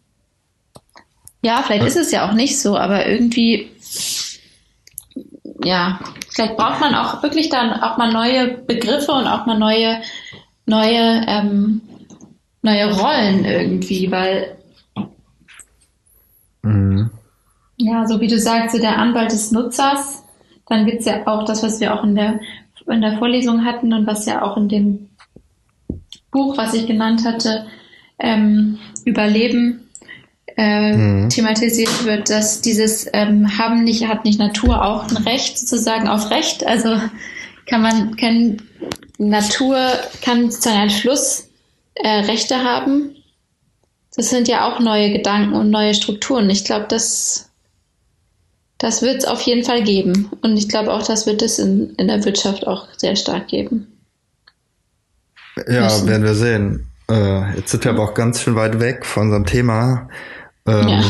Ja, vielleicht ist es ja auch nicht so, aber irgendwie, ja, vielleicht braucht man auch wirklich dann auch mal neue Begriffe und auch mal neue, neue, ähm, neue Rollen irgendwie, weil, Mhm. ja, ja, so wie du sagst, so der Anwalt des Nutzers, dann gibt's ja auch das, was wir auch in der, in der Vorlesung hatten und was ja auch in dem Buch, was ich genannt hatte, ähm, Überleben, äh, mhm. thematisiert wird, dass dieses ähm, haben nicht, hat nicht Natur auch ein Recht sozusagen auf Recht, also kann man, kann Natur, kann sozusagen ein Fluss äh, Rechte haben. Das sind ja auch neue Gedanken und neue Strukturen. Ich glaube, das, das wird es auf jeden Fall geben. Und ich glaube auch, das wird es in, in der Wirtschaft auch sehr stark geben. Ja, müssen. Werden wir sehen. Äh, jetzt sind wir aber auch ganz schön weit weg von unserem Thema. Ähm, ja.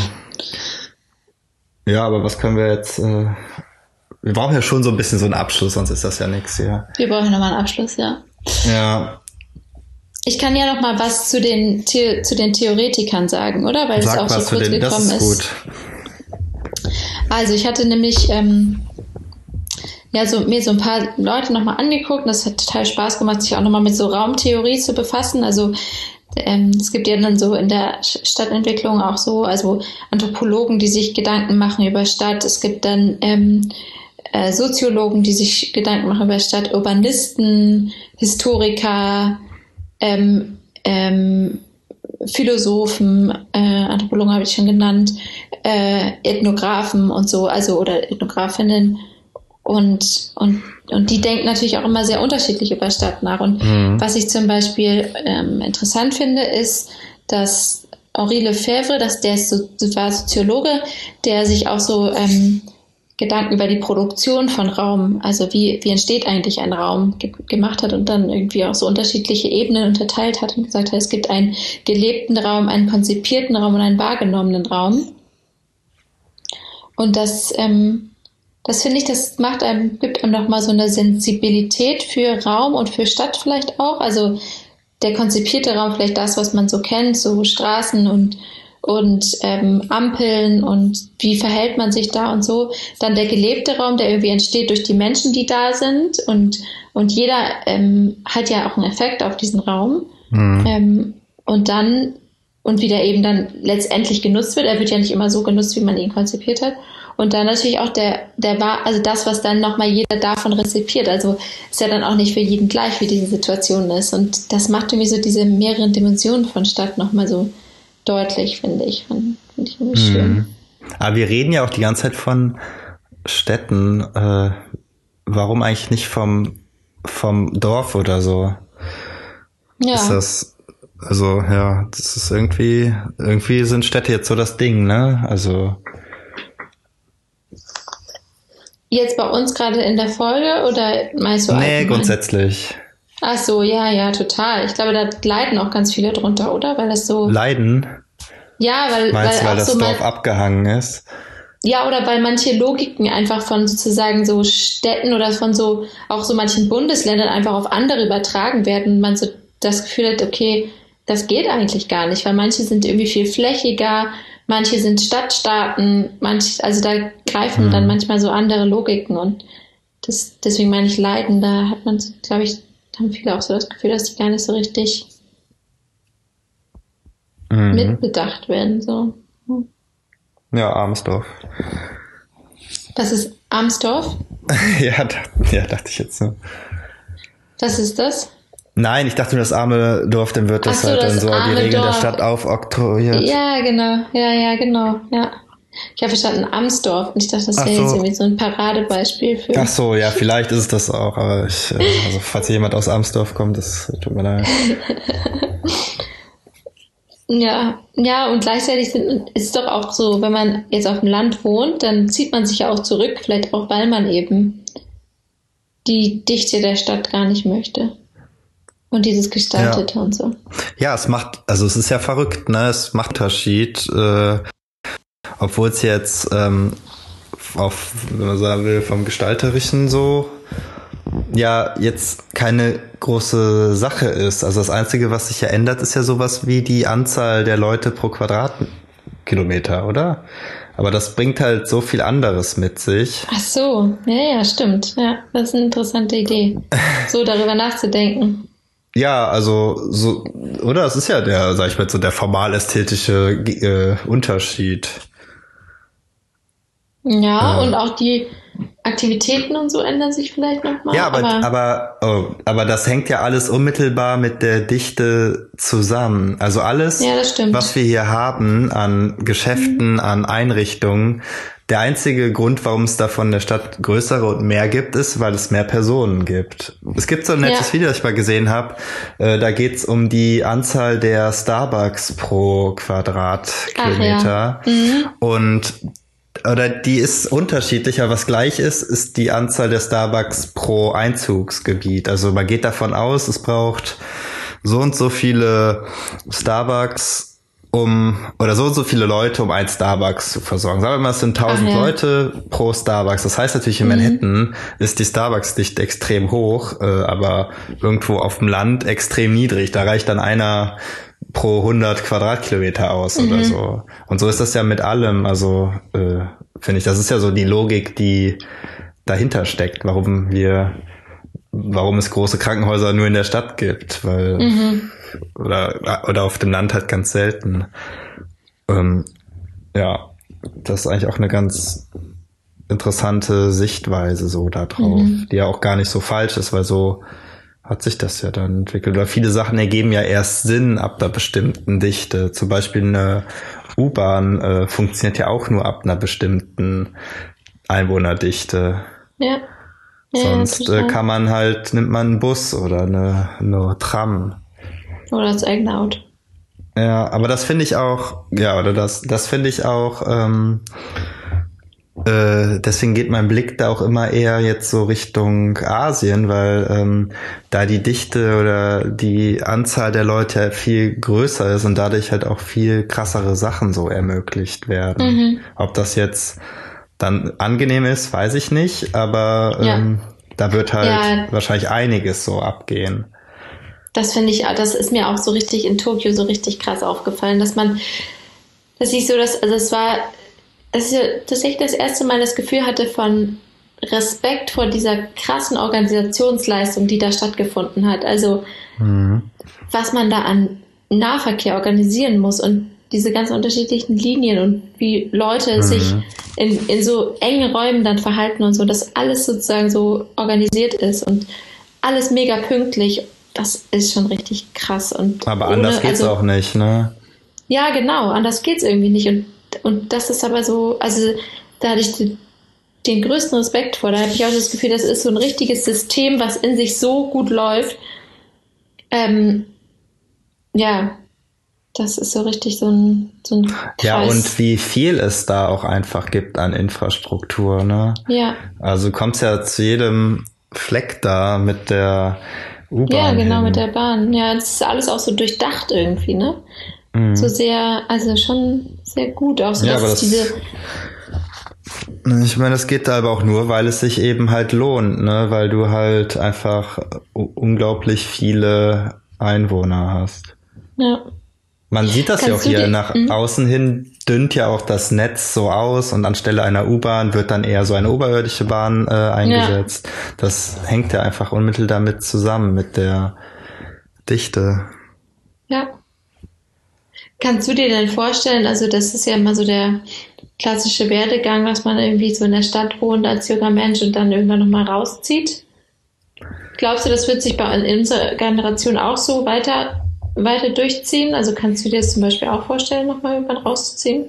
ja, aber was können wir jetzt... Äh, wir brauchen ja schon so ein bisschen so einen Abschluss, sonst ist das ja nichts hier. Wir brauchen nochmal einen Abschluss, ja. Ja. Ich kann ja noch mal was zu den The- zu den Theoretikern sagen, oder? Weil Sag es auch was so kurz den, gekommen das ist. ist. Gut. Also ich hatte nämlich ähm, ja so mir so ein paar Leute noch mal angeguckt. Und das hat total Spaß gemacht, sich auch noch mal mit so Raumtheorie zu befassen. Also ähm, es gibt ja dann so in der Stadtentwicklung auch so, also Anthropologen, die sich Gedanken machen über Stadt. Es gibt dann ähm, äh, Soziologen, die sich Gedanken machen über Stadt, Urbanisten, Historiker. Ähm, ähm, Philosophen, äh, Anthropologen habe ich schon genannt, äh, Ethnographen und so, also oder Ethnografinnen und, und, und die denken natürlich auch immer sehr unterschiedlich über Stadt nach. Und mhm. was ich zum Beispiel ähm, interessant finde, ist, dass Henri Lefebvre, dass der ist so, war Soziologe, der sich auch so ähm, Gedanken über die Produktion von Raum, also wie, wie entsteht eigentlich ein Raum, ge- gemacht hat und dann irgendwie auch so unterschiedliche Ebenen unterteilt hat und gesagt hat, es gibt einen gelebten Raum, einen konzipierten Raum und einen wahrgenommenen Raum. Und das, ähm, das finde ich, das macht einem, gibt einem nochmal so eine Sensibilität für Raum und für Stadt vielleicht auch. Also der konzipierte Raum, vielleicht das, was man so kennt, so Straßen und und ähm, Ampeln und wie verhält man sich da und so. Dann der gelebte Raum, der irgendwie entsteht durch die Menschen, die da sind und und jeder ähm, hat ja auch einen Effekt auf diesen Raum. Mhm. Ähm, und dann, und wie der eben dann letztendlich genutzt wird, er wird ja nicht immer so genutzt, wie man ihn konzipiert hat. Und dann natürlich auch der, der war, also das, was dann nochmal jeder davon rezipiert. Also ist ja dann auch nicht für jeden gleich, wie diese Situation ist. Und das macht irgendwie so diese mehreren Dimensionen von Stadt nochmal so deutlich, finde ich. Finde ich irgendwie mhm. schön. Aber wir reden ja auch die ganze Zeit von Städten. Äh, warum eigentlich nicht vom, vom Dorf oder so? Ja. Ist das, also, ja, das ist irgendwie, irgendwie sind Städte jetzt so das Ding, ne? Also. Jetzt bei uns gerade in der Folge oder meinst du? Nee, allgemein? Grundsätzlich. Ach so, ja, ja, total. Ich glaube, da leiden auch ganz viele drunter, oder? Weil das so... Leiden? Ja, weil... Meinst weil du, weil auch das so Dorf mal, abgehangen ist? Ja, oder weil manche Logiken einfach von sozusagen so Städten oder von so, auch so manchen Bundesländern einfach auf andere übertragen werden und man so das Gefühl hat, okay, das geht eigentlich gar nicht, weil manche sind irgendwie viel flächiger, manche sind Stadtstaaten, manche, also da greifen hm. dann manchmal so andere Logiken und das, deswegen meine ich Leiden, da hat man, glaube ich, haben viele auch so das Gefühl, dass die gar nicht so richtig mhm. mitbedacht werden. So. Hm. Ja, Armsdorf. Das ist Armsdorf? ja, da, ja, dachte ich jetzt so. Was ist das? Nein, ich dachte nur, das arme Dorf, dann wird das so, halt das dann so die Regeln Dorf. Der Stadt aufoktroyiert. Ja, genau, ja, ja, genau, ja. Ich habe verstanden Amsdorf und ich dachte, das wäre so. Jetzt irgendwie so ein Paradebeispiel für... Ach so, ja, vielleicht ist es das auch, aber ich, also falls jemand aus Amsdorf kommt, das tut mir leid. ja, ja, und gleichzeitig sind, ist es doch auch so, wenn man jetzt auf dem Land wohnt, dann zieht man sich ja auch zurück, vielleicht auch, weil man eben die Dichte der Stadt gar nicht möchte. Und dieses Gestaltete ja. und so. Ja, es macht, also es ist ja verrückt, ne, es macht Unterschied, äh, obwohl es jetzt ähm, auf, wenn man sagen will, vom Gestalterischen so ja jetzt keine große Sache ist. Also das Einzige, was sich ja ändert, ist ja sowas wie die Anzahl der Leute pro Quadratkilometer, oder? Aber das bringt halt so viel anderes mit sich. Ach so, ja, ja, stimmt. Ja, das ist eine interessante Idee, so darüber nachzudenken. Ja, also so, oder? Es ist ja der, sag ich mal, so der formal-ästhetische äh, Unterschied. Ja, äh, und auch die Aktivitäten und so ändern sich vielleicht nochmal. Ja, aber, aber, aber, oh, aber das hängt ja alles unmittelbar mit der Dichte zusammen. Also alles, ja, was wir hier haben an Geschäften, mhm. an Einrichtungen, der einzige Grund, warum es davon in der Stadt größere und mehr gibt, ist, weil es mehr Personen gibt. Es gibt so ein nettes ja. Video, das ich mal gesehen habe. Äh, da geht's um die Anzahl der Starbucks pro Quadratkilometer. Ach, ja. mhm. Und oder die ist unterschiedlich, aber was gleich ist, ist die Anzahl der Starbucks pro Einzugsgebiet. Also man geht davon aus, es braucht so und so viele Starbucks, um oder so und so viele Leute, um ein Starbucks zu versorgen. Sagen wir mal, es sind tausend ja. Leute pro Starbucks. Das heißt natürlich, in mhm. Manhattan ist die Starbucks-Dichte extrem hoch, äh, aber irgendwo auf dem Land extrem niedrig. Da reicht dann einer pro hundert Quadratkilometer aus mhm. oder so. Und so ist das ja mit allem. Also äh, finde ich, das ist ja so die Logik, die dahinter steckt, warum wir, warum es große Krankenhäuser nur in der Stadt gibt, weil mhm. oder oder auf dem Land halt ganz selten. Ähm, ja, das ist eigentlich auch eine ganz interessante Sichtweise so da drauf, mhm. die ja auch gar nicht so falsch ist, weil so hat sich das ja dann entwickelt. Oder viele Sachen ergeben ja erst Sinn ab einer bestimmten Dichte. Zum Beispiel eine U-Bahn äh, funktioniert ja auch nur ab einer bestimmten Einwohnerdichte. Ja. ja Sonst äh, kann man halt, nimmt man einen Bus oder eine, eine Tram. Oder das eigene Auto. Ja, aber das finde ich auch, ja, oder das, das finde ich auch, ähm, äh, deswegen geht mein Blick da auch immer eher jetzt so Richtung Asien, weil ähm, da die Dichte oder die Anzahl der Leute ja viel größer ist und dadurch halt auch viel krassere Sachen so ermöglicht werden. Mhm. Ob das jetzt dann angenehm ist, weiß ich nicht, aber ähm, ja. da wird halt ja. wahrscheinlich einiges so abgehen. Das finde ich, das ist mir auch so richtig in Tokio so richtig krass aufgefallen, dass man, dass ich so, dass, also es war, dass ich tatsächlich das erste Mal das Gefühl hatte von Respekt vor dieser krassen Organisationsleistung, die da stattgefunden hat. Also, mhm. was man da an Nahverkehr organisieren muss und diese ganzen unterschiedlichen Linien und wie Leute mhm. sich in, in so engen Räumen dann verhalten und so, dass alles sozusagen so organisiert ist und alles mega pünktlich. Das ist schon richtig krass. Und aber anders ohne, geht's also, auch nicht, ne? Ja, genau, anders geht's irgendwie nicht. Und, und das ist aber so, also da hatte ich den, den größten Respekt vor. Da habe ich auch das Gefühl, das ist so ein richtiges System, was in sich so gut läuft. Ähm, ja, das ist so richtig so ein, so ein Kreis. Ja, und wie viel es da auch einfach gibt an Infrastruktur, ne? Ja. Also du kommst ja zu jedem Fleck da mit der U-Bahn. Ja, genau, hin. mit der Bahn. Ja, das ist alles auch so durchdacht irgendwie, ne? Mhm. So sehr, also schon sehr gut. Auch so, ja, dass aber das, diese... Ich meine, das geht aber auch nur, weil es sich eben halt lohnt, ne? Weil du halt einfach unglaublich viele Einwohner hast. Ja. Man sieht das Kannst ja auch hier. Die, nach mh? außen hin dünnt ja auch das Netz so aus und anstelle einer U-Bahn wird dann eher so eine oberirdische Bahn äh, eingesetzt. Ja. Das hängt ja einfach unmittelbar damit zusammen, mit der Dichte. Ja. Kannst du dir denn vorstellen, also das ist ja immer so der klassische Werdegang, dass man irgendwie so in der Stadt wohnt als junger Mensch und dann irgendwann nochmal rauszieht? Glaubst du, das wird sich bei unserer Generation auch so weiter weiter durchziehen? Also kannst du dir das zum Beispiel auch vorstellen, nochmal irgendwann rauszuziehen?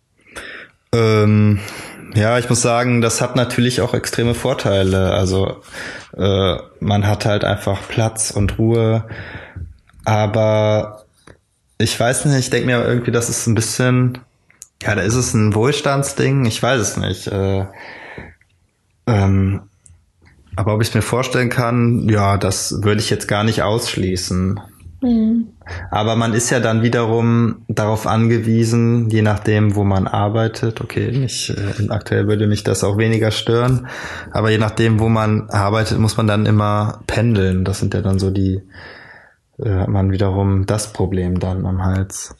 Ähm, ja, ich muss sagen, das hat natürlich auch extreme Vorteile. Also äh, man hat halt einfach Platz und Ruhe. Aber ich weiß nicht, ich denke mir irgendwie, das ist ein bisschen, ja, da ist es ein Wohlstandsding. Ich weiß es nicht. Äh, ähm, aber ob ich es mir vorstellen kann, ja, das würde ich jetzt gar nicht ausschließen. Mhm. Aber man ist ja dann wiederum darauf angewiesen, je nachdem, wo man arbeitet. Okay, mich, äh, aktuell würde mich das auch weniger stören. Aber je nachdem, wo man arbeitet, muss man dann immer pendeln. Das sind ja dann so die, äh, hat man wiederum das Problem dann am Hals.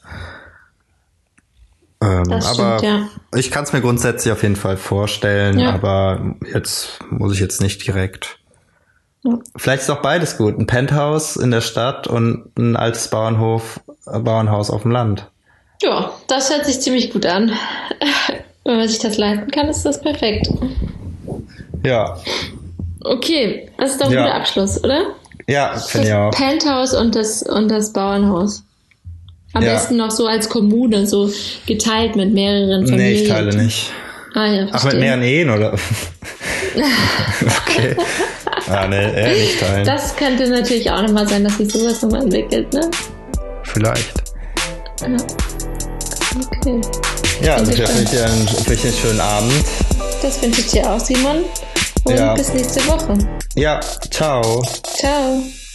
Ähm, das aber stimmt, ja. Ich kann es mir grundsätzlich auf jeden Fall vorstellen, ja. aber jetzt muss ich jetzt nicht direkt. Vielleicht ist auch beides gut. Ein Penthouse in der Stadt und ein altes Bauernhof, Bauernhaus auf dem Land. Ja, das hört sich ziemlich gut an. Wenn man sich das leisten kann, ist das perfekt. Ja. Okay, das ist doch ein Ja. guter Abschluss, oder? Ja, finde ich Das auch. Penthouse und das, und das Bauernhaus. Am Ja. besten noch so als Kommune, so geteilt mit mehreren Familien. Nee, ich teile nicht. Ah ja, Ach, mit verstehe. mehreren Ehen, oder? Okay. Ah, nee, eher nicht teilen. Das könnte natürlich auch nochmal sein, dass sich sowas nochmal entwickelt, ne? Vielleicht. Ja. Okay. Ja, also Bin ich wünsche dir einen, wünsche dir einen schönen Abend. Das wünsche ich dir auch, Simon. Und Ja. bis nächste Woche. Ja, ciao. Ciao.